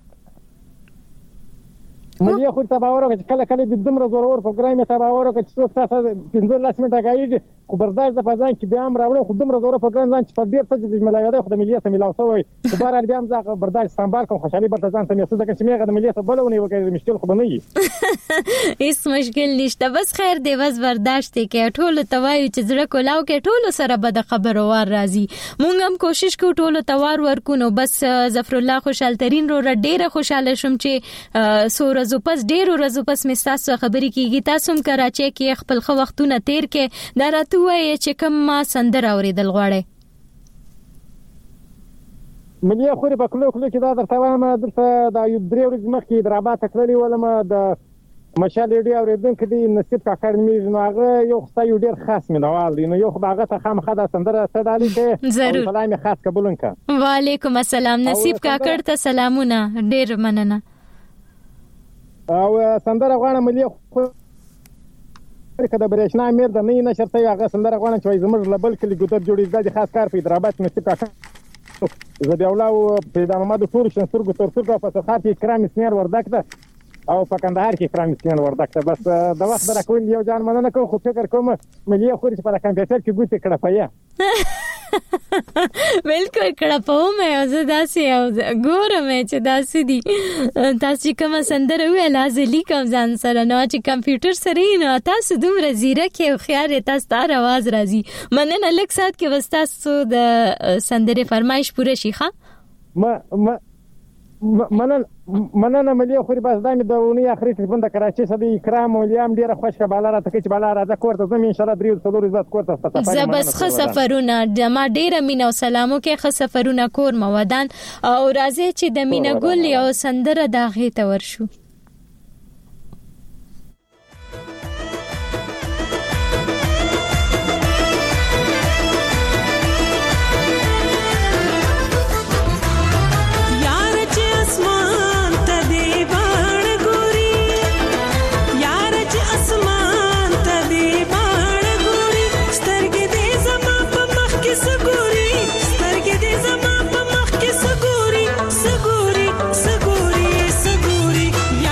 ملي خو ته باور وکړه کله کله د دمر زورور پروګرام ته باور وکړه چې تاسو پنځه لس منټه غاړي خو برداشت د فزان کې بیا هم راوړو خو دمر زورور پروګرام ځان چې په ډیر څه د ملایاده خو د ملي ته ملاو شوی خو بهر بیا هم ځکه برداشت سنبال کوم خوشحالي به ځان ته مې څه چې مې د ملي ته بلونه وکړي مشکل خو نه وي هیڅ مشکل نشته بس خیر دی بس برداشت کې ټول توایو چې زړه کولاو کې ټول سره به د خبرو وار راځي مونږ هم کوشش کوو ټول توار ورکو نو بس ظفر الله خوشحال ترين رو ډیره خوشاله شوم چې سورزو پس ډیرو ورځو پس مې تاسو خبرې کیږي تاسو هم کراچي کې خپل خو وختونه تیر کې دا راته وایي چې کوم ما سندره اوریدل غواړي ملي خو په کلو کلو کې دا درته وایم دلته دا یو درې ورځې مخکې درابات کړلې ولما د مشال ډي اوریدونکو دی نصیب کاکړ مې نو هغه یو خدای یو ډیر خاص مینوال دی نو یو هغه ته خامخا دا سندره ستړالي کې ضرور سلام خاص قبولن کا وعلیکم السلام نصیب کاکړ ته سلامونه ډیر مننه او سندره غواړم ملي خو کله برېښنا امیر د نه نشرته هغه سندره غواړم چې زموږ لبل کلی ګوتر جوړې د خاص کار په درابات نصیب کاکړ زه بیا ولاو په د محمد ټور شنسور ګوتر څو په صحات کرام سنیر وردک ده او په کندهار کې کرام سنیر وردک ده بس د وخت درکول یو ځان مننه کوم خو فکر کوم ملي خو چې په کمپیوټر کې ګوتې کړه پیا بالکل کړه په مې زه داسې ګورم چې داسې دي تاسو کوم سندره ویل لازلی کوم ځان سره نو چې کمپیوټر سره نه تاسو دومره زیره کې خيار تاسو ته आवाज راځي مننه لک سات کې وستاسو د سندره فرمایش پوره شي ښه ما مننه مننه ملي خو بس دامه د ونی اخري ټلیفون د کراچي سره اکرام ولیام ډیره خوشاله بالا راته چې بالا راځه کوړه زم ان شاء الله درې څلور ورځې کوړه ستاسو ته زبس خ سفرونه د ما ډیره مینا او سلامو کې خ سفرونه کور مودان او راځي چې د مینا ګل یو سندره داغه ته ورشو سګوري سګوري سګوري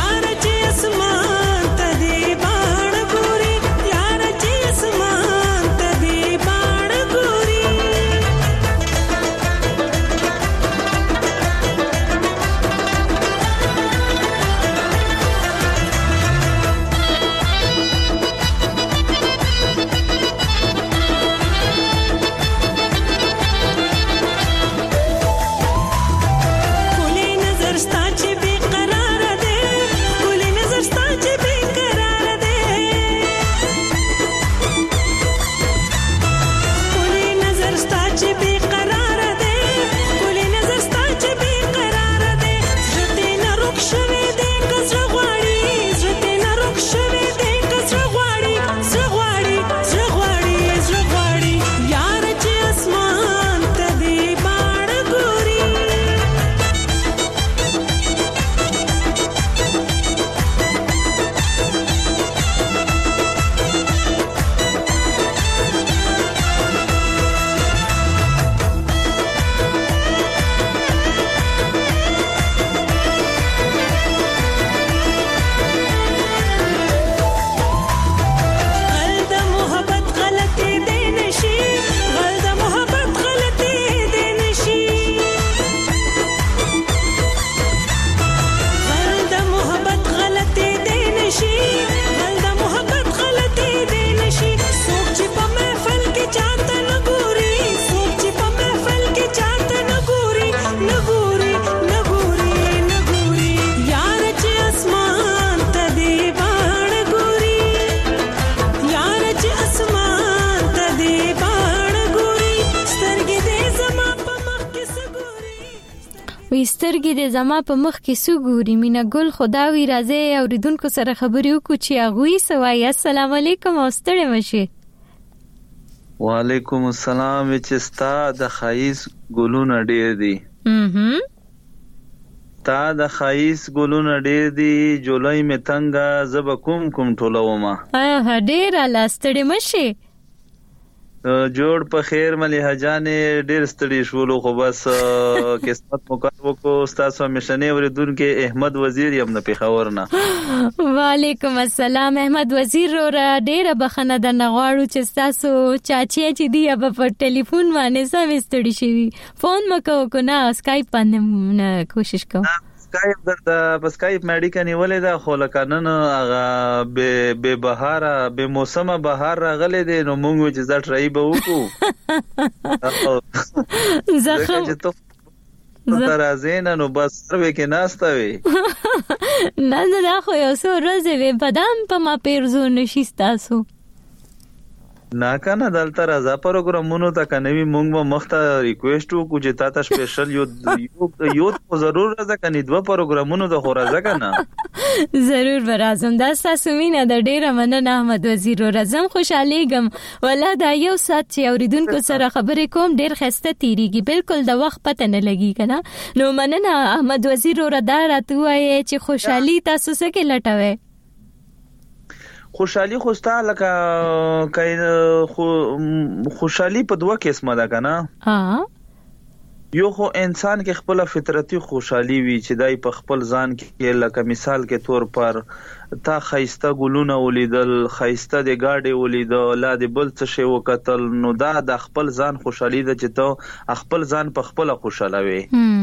وسترګې د زما په مخ کې سګوري مینا ګل خداوي راځي اوریدونکو سره خبرې وکړو چې هغه سوای السلام علیکم او ستړي مشي. وعلیکم السلام. چې ستا د خایس ګلونه ډېر دي. هم تا د خایس ګلونه ډېر دي جولای می تنګه زب کوم کوم ټولوما. اه ډېر لاستړي مشي. جوړ په خیر مليحه جانې ډېر ستړي شولو خو بس قسمت مو کو تاسو همیشنه اوریدونکو احمد وزیر یم نه پیښور نه. وعلیکم السلام احمد وزیر را ډېر بخنه د نغواړو چې تاسو چاچی چې دی په ټلیفون باندې سم ستړي شي فون مکو کو نه اسکایپ باندې کوشش کوم. اسکایپ د په اسکایپ مېډیکا نیولې ده خو لکانن هغه به به بهار به موسمه بهار راغلي دي نو موږ چې دا ټرای به وکړو. زخه زه راځین نو بس سروي کې ناستوي. نه نه دا خو یو څو ورځې وي بدام په ما پیرزو نشي تاسو. نا کنه دلته راځه پروګرامونو ته کنوي مونږ به مخته ریکوېسټ وکړو چې تاسو سپیشل یو یو یو ضرور راځه کني دوه پروګرامونو ته خو راځه کنه. ضرور برازم دا تاسو مینه د ډیره مننه احمد وزیر راځم خوشاله ګم ولا دا یو سات چې اوریدونکو سره خبرې کوم ډیر خسته تیریږي بالکل د وخت پته نه لګي کنه نو مننه احمد وزیر را دا راتوي چې خوشحالي تاسو سره لټوي. خوشحالي خوستا لکه خو خوشحالي په دوه قسمه ده کنه. ها یو خو انسان کې خپل فطرتي خوشحالي وي چې دای په خپل ځان کې لکه مثال کې تور پر تا خایسته ګلونه ولیدل خایسته د گاډي ولیدل لا د بل څه شی وکتل نو دا د خپل ځان خوشحالي ده چې ته خپل ځان په خپل خوشاله وي.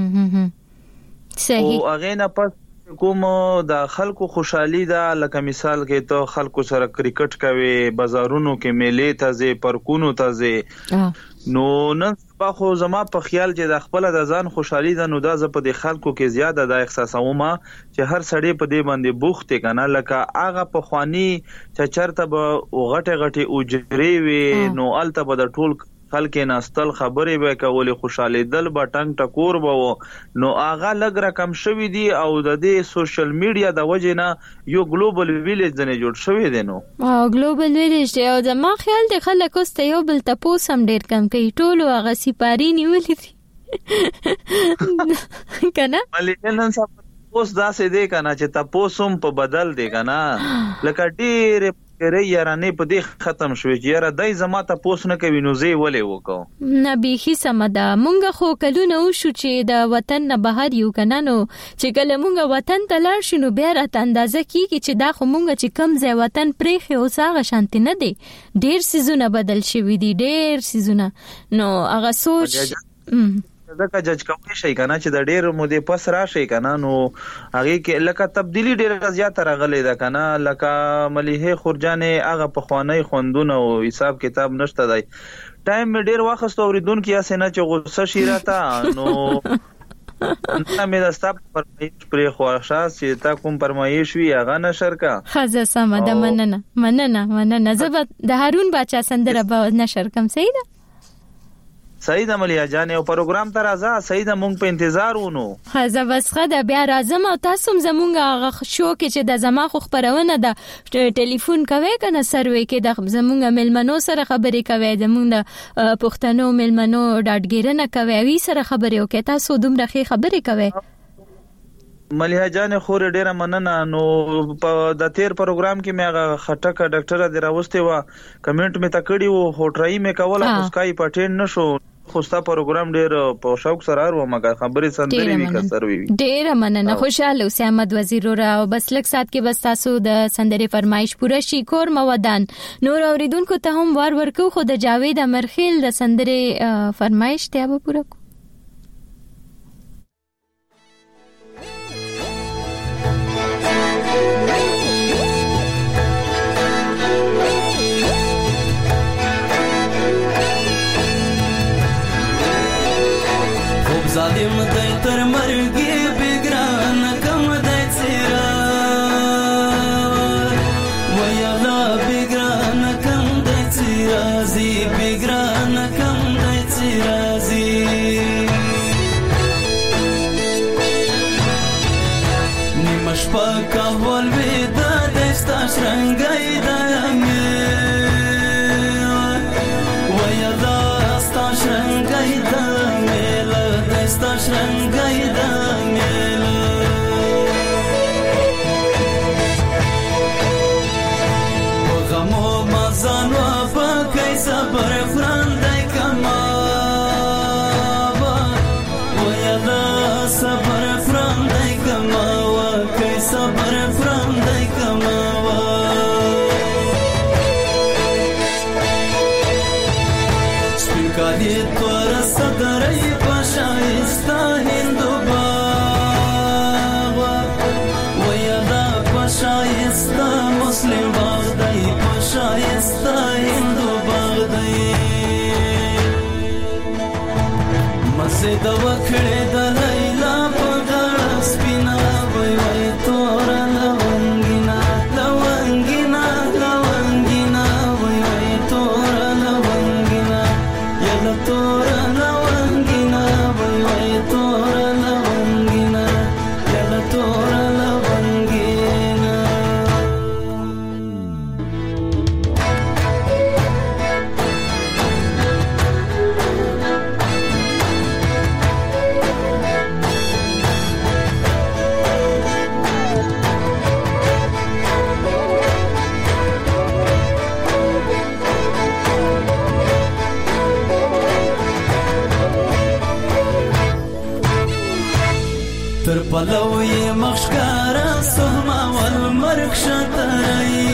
صحیح. او هغه نه پس کوم د خلکو خوشحالي ده لکه مثال کې ته خلکو سره کرکټ کوي بازارونو کې میلې ته ځي پارکونو ته ځي نو نن سبا خو زما په خیال چې د خپل د ځان خوشحالي ده نو دا ز په د خلکو کې زیاده د احساسومه چې هر سړی په دې باندې بوخت کنه لکه هغه په خواني چې چرته به غټه غټه اوجري وي نو الته به د ټول خلک ناستل خبرې به کولې خوشاله دل به ټنګ ټکور به نو اغه لګ رقم شوی دی او د دې سوشل میډیا د وجې نه یو ګلوبل ویلیج نه جوړ شوی دی. نو او ګلوبل ویلیج دی او د ما خیال دی خلک اوس ته یو بل تاسو هم ډیر کم کوي ټول هغه سپاری نیولې دي کنه مليان صاحب اوس دا سې دی کنه چې تاسو هم په بدل دی کنه لکه ډیر ری یارانه په دې ختم شوې چې یاره دای زما ته پوس نه کوي نو زی ولې وکاو نه بيخي سمدا مونږ خو کلونه وشو چې د وطن نه بهر یو کنه نو چې کله مونږ وطن ته لاړ شنو بیا راته اندازه کیږي چې دا خو مونږ چې کم ځای وطن پرې خو ساغه شانتي نه دی ډیر سيزونه بدل شوی دي ډیر سيزونه نو هغه سوچ ځکه جج کوي شي کنه چې د ډېر مودې پس راشي کنه نو هغه کې لکه تبدیلی ډېر زیات راغلي ده کنه لکه مليحه خورجانې هغه په خواني خوندونه او حساب کتاب نشته دی ټایم می ډېر وخت اوریدونکو یا سينه چې غوسه شي راته نو انته مې د ستاپ پرمایش پرې خوښه چې تا کوم پرمایش وی هغه نشر کا خزه سم ده مننه مننه مننه زه د هارون باچا سندره به نشر کوم صحیح ده صحیح ده مليحه جان او پروګرام ته راځه صحیح ده مونږ په انتظار ونو خزه وسخه ده بیا راځم او تاسو زمونږ شو کې چې د زما خو خبرونه ده ټلیفون کوي کنه سروي کې د زمونږ ملمنو سره خبرې کوي زمونږ پښتنو ملمنو ډاډګیرنه کوي وی سره خبرې وکړي تاسو دومره ښه خبرې کوي مليحه جان خور ډیره مننه نو په د تیر پروګرام کې مې هغه خټکه ډاکټر د راوستي و کمنټ مې تکړی و هوټرای مې کوله اسکای پټین نشو خوستا پروګرام ډیر په شوق سره ورو مګه خبرې سندري وی کسر وی ډیر مننه خوشاله اوسه احمد وزیر را او بس لک سات کې بس تاسو د سندري فرمایش پوره شي کور مودان نور اوریدونکو ته هم وار ورکو خو د جاوید امرخیل د سندري فرمایش ته به پوره کو ظالم دای تر مرګي بګران کم دای سیرا ویلا بګران کم دای سیرا زی بګران کم دای سیرا زی صبر فرندای کما ویا دا صبر فرندای کما وکای صبر فرندای کما سپینکالی تور صدرای پشایستا هندو باغ ویا دا پشایستا مسلم باغ دی پشایستا هندو باغ دی مسجد وکړه د لیلا په غاړه سپینا وای وای تور لونګینا لونګینا لونګینا وای وای تور لونګینا یلا تور لونګینا وای وای تور لونګینا یلا تور لونګینا تر پلوی مخشکارا سهما والمرک شترئی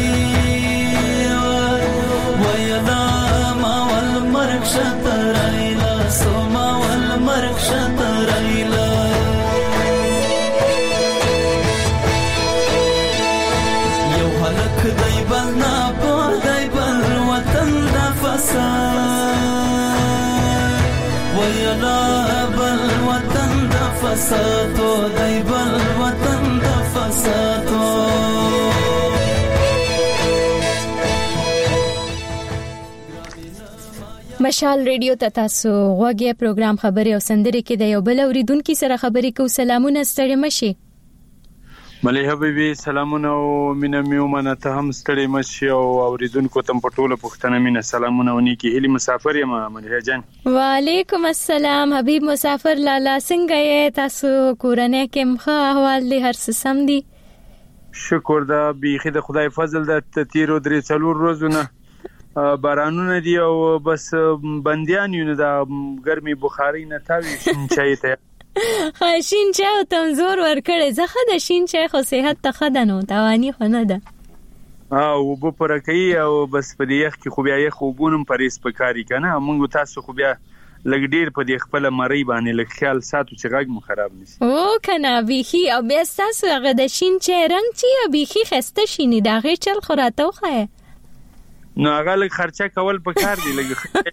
ویدا ما والمرک شترئی لا سهما والمرک شترئی لا یو حلق دی بل ناپو دی بل وطن دا فساد ویدا بل وطن دا فسادو دی بل وطن دا فسادو مشال ریډیو ته تاسو غوږی پروګرام خبري او سندري کې د یو بل اوریدونکو سره خبري کو. سلامونه ستړي مشي ملي حبيبي سلامونه او مینه میومنه ته هم ستړي مشي او اوریدونکو تم پټوله پښتنه مینه سلامونه او نیکی هلي مسافر یم ملي جان. وعلیکم السلام حبيب مسافر لالا څنګه یې تاسو کورنۍ کې مخه احوال له هر څه سم دي؟ شکر دا بيخي د خدای فضل د تیرو درې څلور روزونه بارانونه دي او بس بنديان یو د ګرمي بخاري نه تاوي شین چای ته شین چای ته زور ورکړې زخه د شین چای خو صحت ته خدانو توانی خو نه ده او وب پر کوي او بس په دې یخ کې خو بیا یخ وبونم پرېس پکاري کنه موږ تاسو خو بیا لګ ډیر په دې خپل مری باندې لګ خیال ساتو چې غږ مو خراب نشي او کنه بيخي او بیا تاسو هغه د شین چای رنگ چې بيخي خسته شینی دا غي چل خراته خو نو هغه لږ خرچه کول پکار دی لږ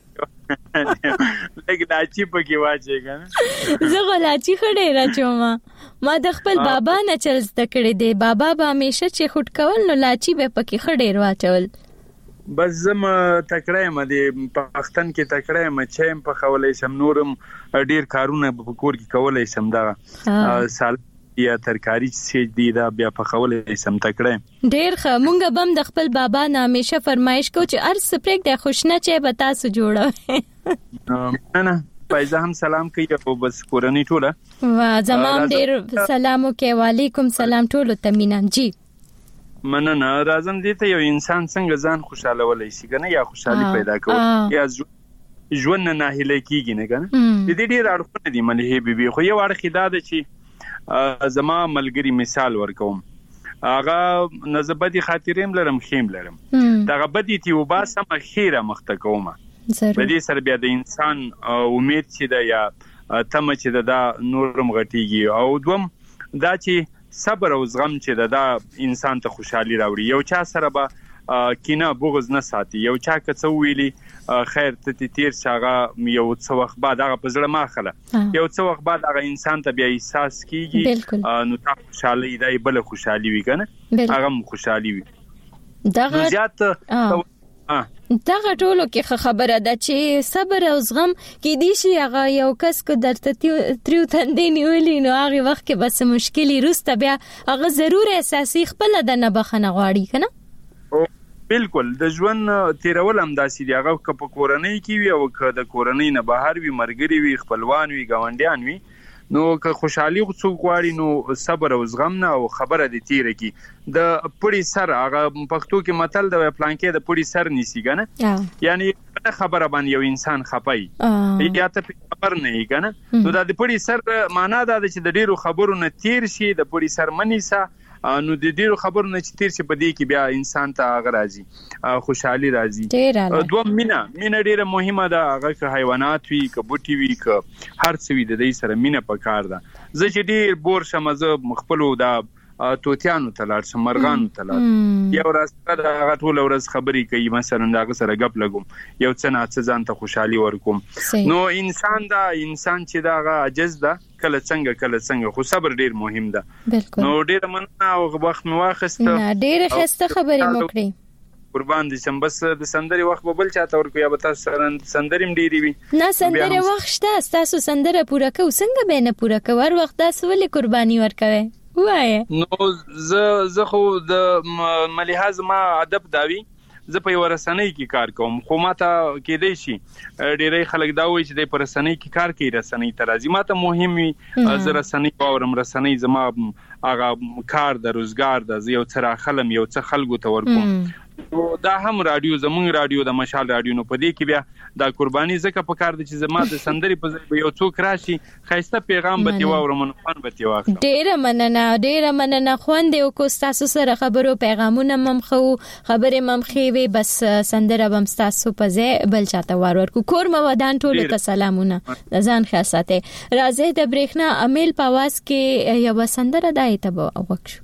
لږ لاچی پکې واچي کنه زه غلاچی خړې راچوم ما د خپل بابا نه چل زده کړې دی بابا به همیشه چې خټ کول نو لاچی به پکې خړې راچول بس زم تکړه م دي پښتن کې تکړه م چې په خولې سم نورم ډیر کارونه په کور کې کولای سم دا سال یا ترکاری چې دی دا بیا په خولې سم تکړه ډیر ښه مونږ بم د خپل بابا نه همیشه فرمایش کو چې ار سپریک د خوشنه چې به تاسو جوړه نه نه پایزه هم سلام کوي او بس کورنۍ ټوله وا زمام ډیر سلام وکي وعلیکم سلام ټولو تمینا جی مننه راځم دې ته یو انسان څنګه ځان خوشاله ولای شي کنه یا خوشحالي پیدا کوي یا ژوند نه ناهیله کیږي نه کنه دې ډیر اړخونه دي ملي بيبي خو یو اړخ دا ده چې زما ملګری مثال ورکوم هغه نزبدي خاطریم لرم خیم لرم دا غبدي تی وباسم خیره مخته کومه بدی سر بیا د انسان امید چې دا یا تم چې دا نورم غټیږي او دوم دا چې صبر او زغم چې دا انسان ته خوشحالي راوړي یو چا سره به کینه بغض نه ساتي یو چا که څو ویلي خیر ته تیر څنګه یو څو وخت بعد هغه په زړه ماخله یو څو وخت بعد هغه انسان ته بیا احساس کیږي نو تا خوشحالي دی بل خوشحالي وي کنه هغه خوشحالي وي دغه زیات دغه ټولو کې خبره ده چې صبر او زغم کې دي شي هغه یو کس کو درته تریو تندې نیولې نو هغه وخت کې بس مشکلي روسته بیا هغه ضرور اساسي خپل د نه بخنه غواړي کنه بالکل د ژوند تیرول هم داسې دی هغه که په کورنۍ کې وي او که د کورنۍ نه بهر وي مرګري وي خپلوان وي ګاونډیان وي نو که خوشحالي څوک غواړي نو صبر او زغم نه او خبره دي تیره کی د پړي سر هغه پښتو کې متل د پلانکې د پړي سر نیسی کنه یعنی خبره باندې یو انسان خپای یا ته خبر نه یې کنه نو د پړي سر معنا دا چې د ډیرو خبرو نه تیر شي د پړي سر منیسا نو د ډیرو خبرو نه چې تیر شي په دې کې بیا انسان ته هغه راځي خوشحالي راځي دوه مینا مینا ډیره مهمه ده هغه که حیوانات وي که بوټي وي که هر څه وي د دې سره مینا پکار ده زه چې ډیر بور شم زه خپلو دا توتیانو ته لاړ شم مرغانو ته لاړ یو ورځ د هغه ټول ورځ خبرې کوي مثلا د هغه سره غپ لګوم یو څه نه څه ځان ته خوشحالي ورکوم نو انسان دا انسان چې دا هغه عجز ده کله څنګه کله څنګه خو صبر ډیر مهم ده نو ډیر مننه او وخت مو واخسته نه ډیر خسته خبرې مو کړې قربان دي سم بس د سندري وخت بل چاته ورکو یا به تاسو سندریم ډیری وي نه سندره وخت شته تاسو سندره پوره کو څنګه به نه پوره کو ور وخت تاسو ولې قرباني ورکوي وای نو زه زه خو د ملحاظ ما ادب داوی زه په ورسنۍ کې کار کوم خو ماته کېدای شي ډېری خلک دا وایي چې د پرسنۍ کې کار کوي رسنۍ ته راځي ماته مهم وي زه رسنۍ باورم رسنۍ زما هغه کار د روزګار د یو څه راخلم یو څه خلکو ته ورکوم دا هم رادیو زمونږ رادیو د مشال رادیو نو په دې کې بیا دا قرباني زکه په کار د چې زما د سندري په ځای یو څوک راشي خاصه پیغام به دی واورم نو فن به دی واخلم ډیره مننه ډیره مننه خوند یو کو تاسو سره خبرو پیغامونه مم خو خبره مم خوي بس سندره بم تاسو په ځای بل چاته وار ورکو کور مو ودان ټول ته سلامونه ځان خاصته راځي د برېښنا امیل په आवाज کې یو سندره دای ته وښو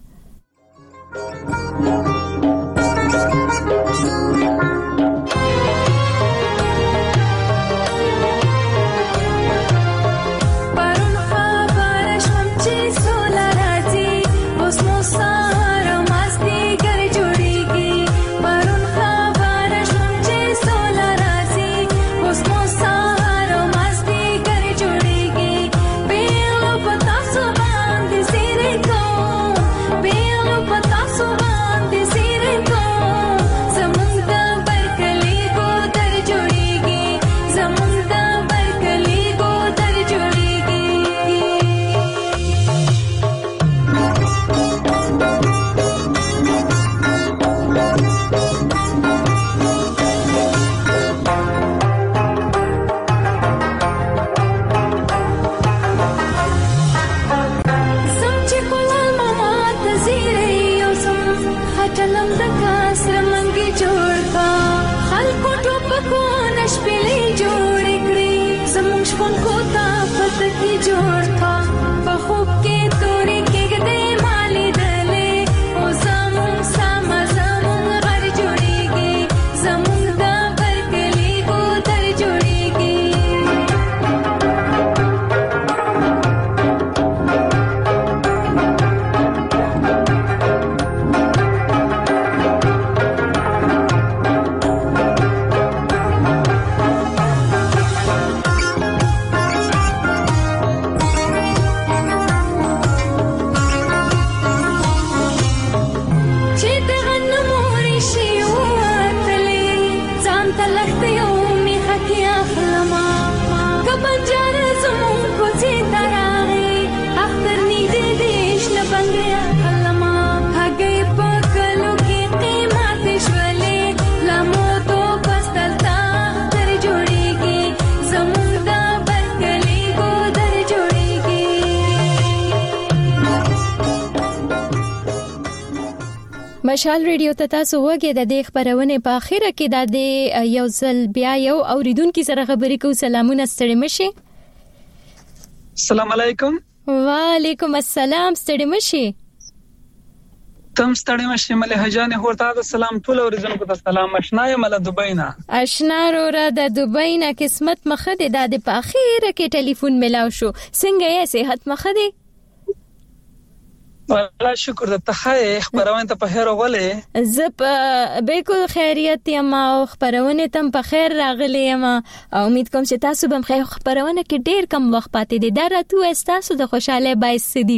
مشال ریډیو ته تاسو وګورئ د دې خبرونه په اخیره کې د یو ځل بیا یو اوریدونکو سره خبرې کوو سلامونه ستړي مشي السلام علیکم وعلیکم السلام ستړي مشي تم ستړي مشي مله جان هورته د سلام ټول اوریدونکو ته سلام آشنا یم له دوبۍ نه آشنا وروره د دوبۍ نه قسمت مخه د په اخیره کې ټلیفون ملاو شو څنګه یې صحت مخه دی والله شکر د ته خبرونه ته په خیر غولې زپ بالکل خیریت یم او خبرونه تم په خیر راغلی یم امید کوم چې تاسو به خیر خبرونه کې ډیر کم وخت پاتې دي دا راتو تاسو د خوشاله باعث دي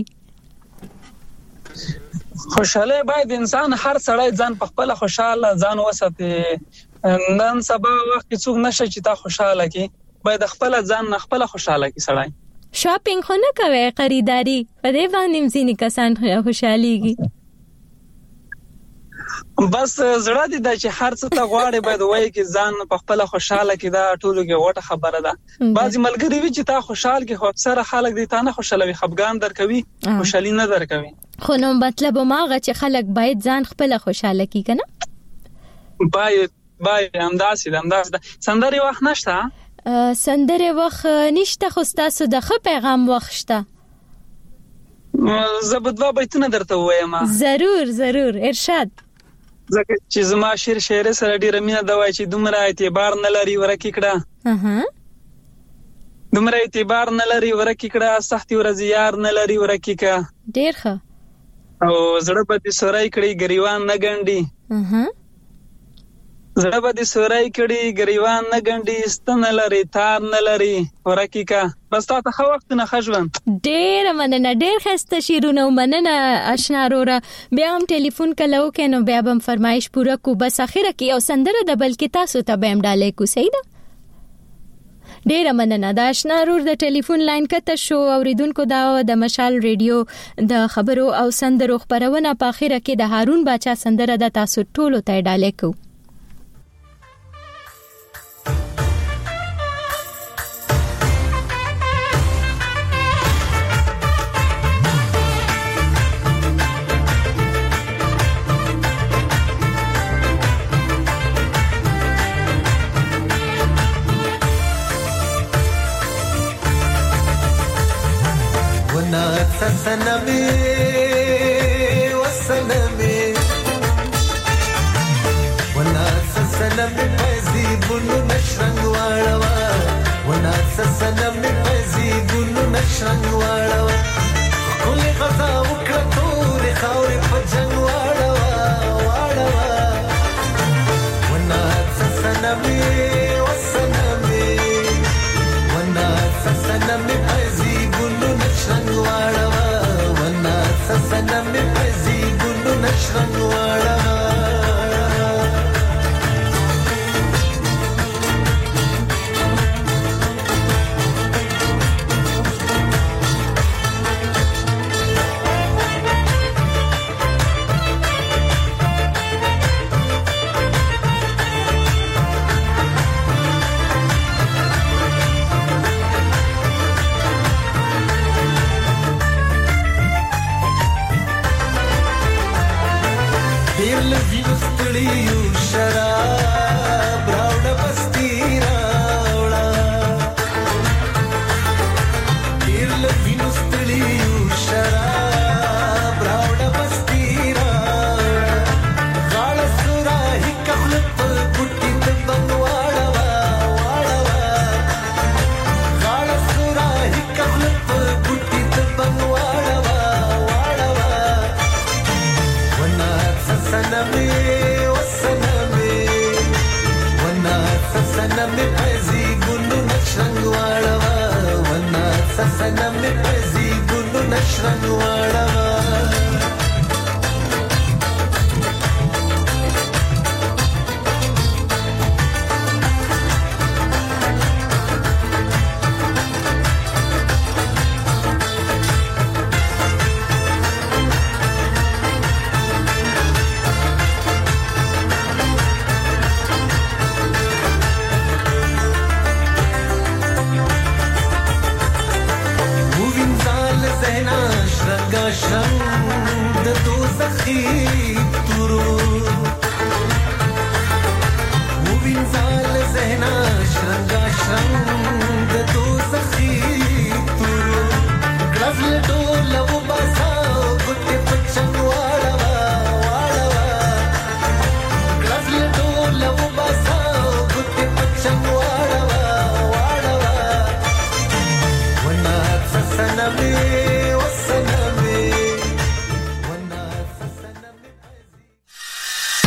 خوشاله باید انسان هر سړی ځان په خپل خوشاله ځان وساتي نن سبا وخت څوک نشه چې تا خوشاله کی باید خپل ځان خپل خوشاله کی سړی شاپینګ خو نه کوي خریداري په دې باندې ځینې کسان خوشاليږي بس زړه دې د چې هر څه ته غواړي باید وایي کې ځان په خپل خوشاله کې دا ټولو کې وټه خبره ده بعضی ملګری وی چې تا خوشحال کې خو اکثر خلک دې تا نه خوشاله وي خفګان درکوي خوشالي نه درکوي خو نو مطلب ماغه چې خلک باید ځان خپل خوشاله کی کنه باید باید همداسې همداسې سندري وخت نشته سندره وخت نشته خو تاسو د خ پیغام وخت شته زبدوا بیتونه درته وایم ضرور ضرور ارشاد زکه چې زما شعر شعر سره ډیره مینه دا وای چې دومره اعتبار نه لري ورکی کړه اها دومره اعتبار نه لري ورکی کړه سختي ورځ یار نه لري ورکی کا ډیر ښه او زړه په دې سورای کړي غریوان نه ګنډي اها زړه په دې سورای کړي غریوان نه ګنډي ستن لري تار نه لري ورکی کا بس تاسو خو وخت نه خجوان ډیر مننه ډیر خسته شیرونه مننه آشنا وروره بیا هم ټلیفون کلو کینو بیا هم فرمایش پوره کو بس اخره کې او سندره د بلکې تاسو ته به هم ډالې کو صحیح ده ډیر مننه د آشنا ورور د ټلیفون لاین کته شو اوریدونکو دا د مشال ریډیو د خبرو او سندرو خبرونه په اخره کې د هارون باچا سندره د تاسو ټولو ته ډالې کو سنمي وسنمي وناس سنمي فزيبونو نشرنگ واړوا وناس سنمي فزيبونو نشرنگ واړوا كل غزا وکړو خاورې په جنگ واړوا واړوا وناس سنمي وسنمي وناس سنمي فزيبونو نشرنگ واړوا سنم پزی ګلو نشرنګ واړه سنم پزی ګلو نشرنګ واړه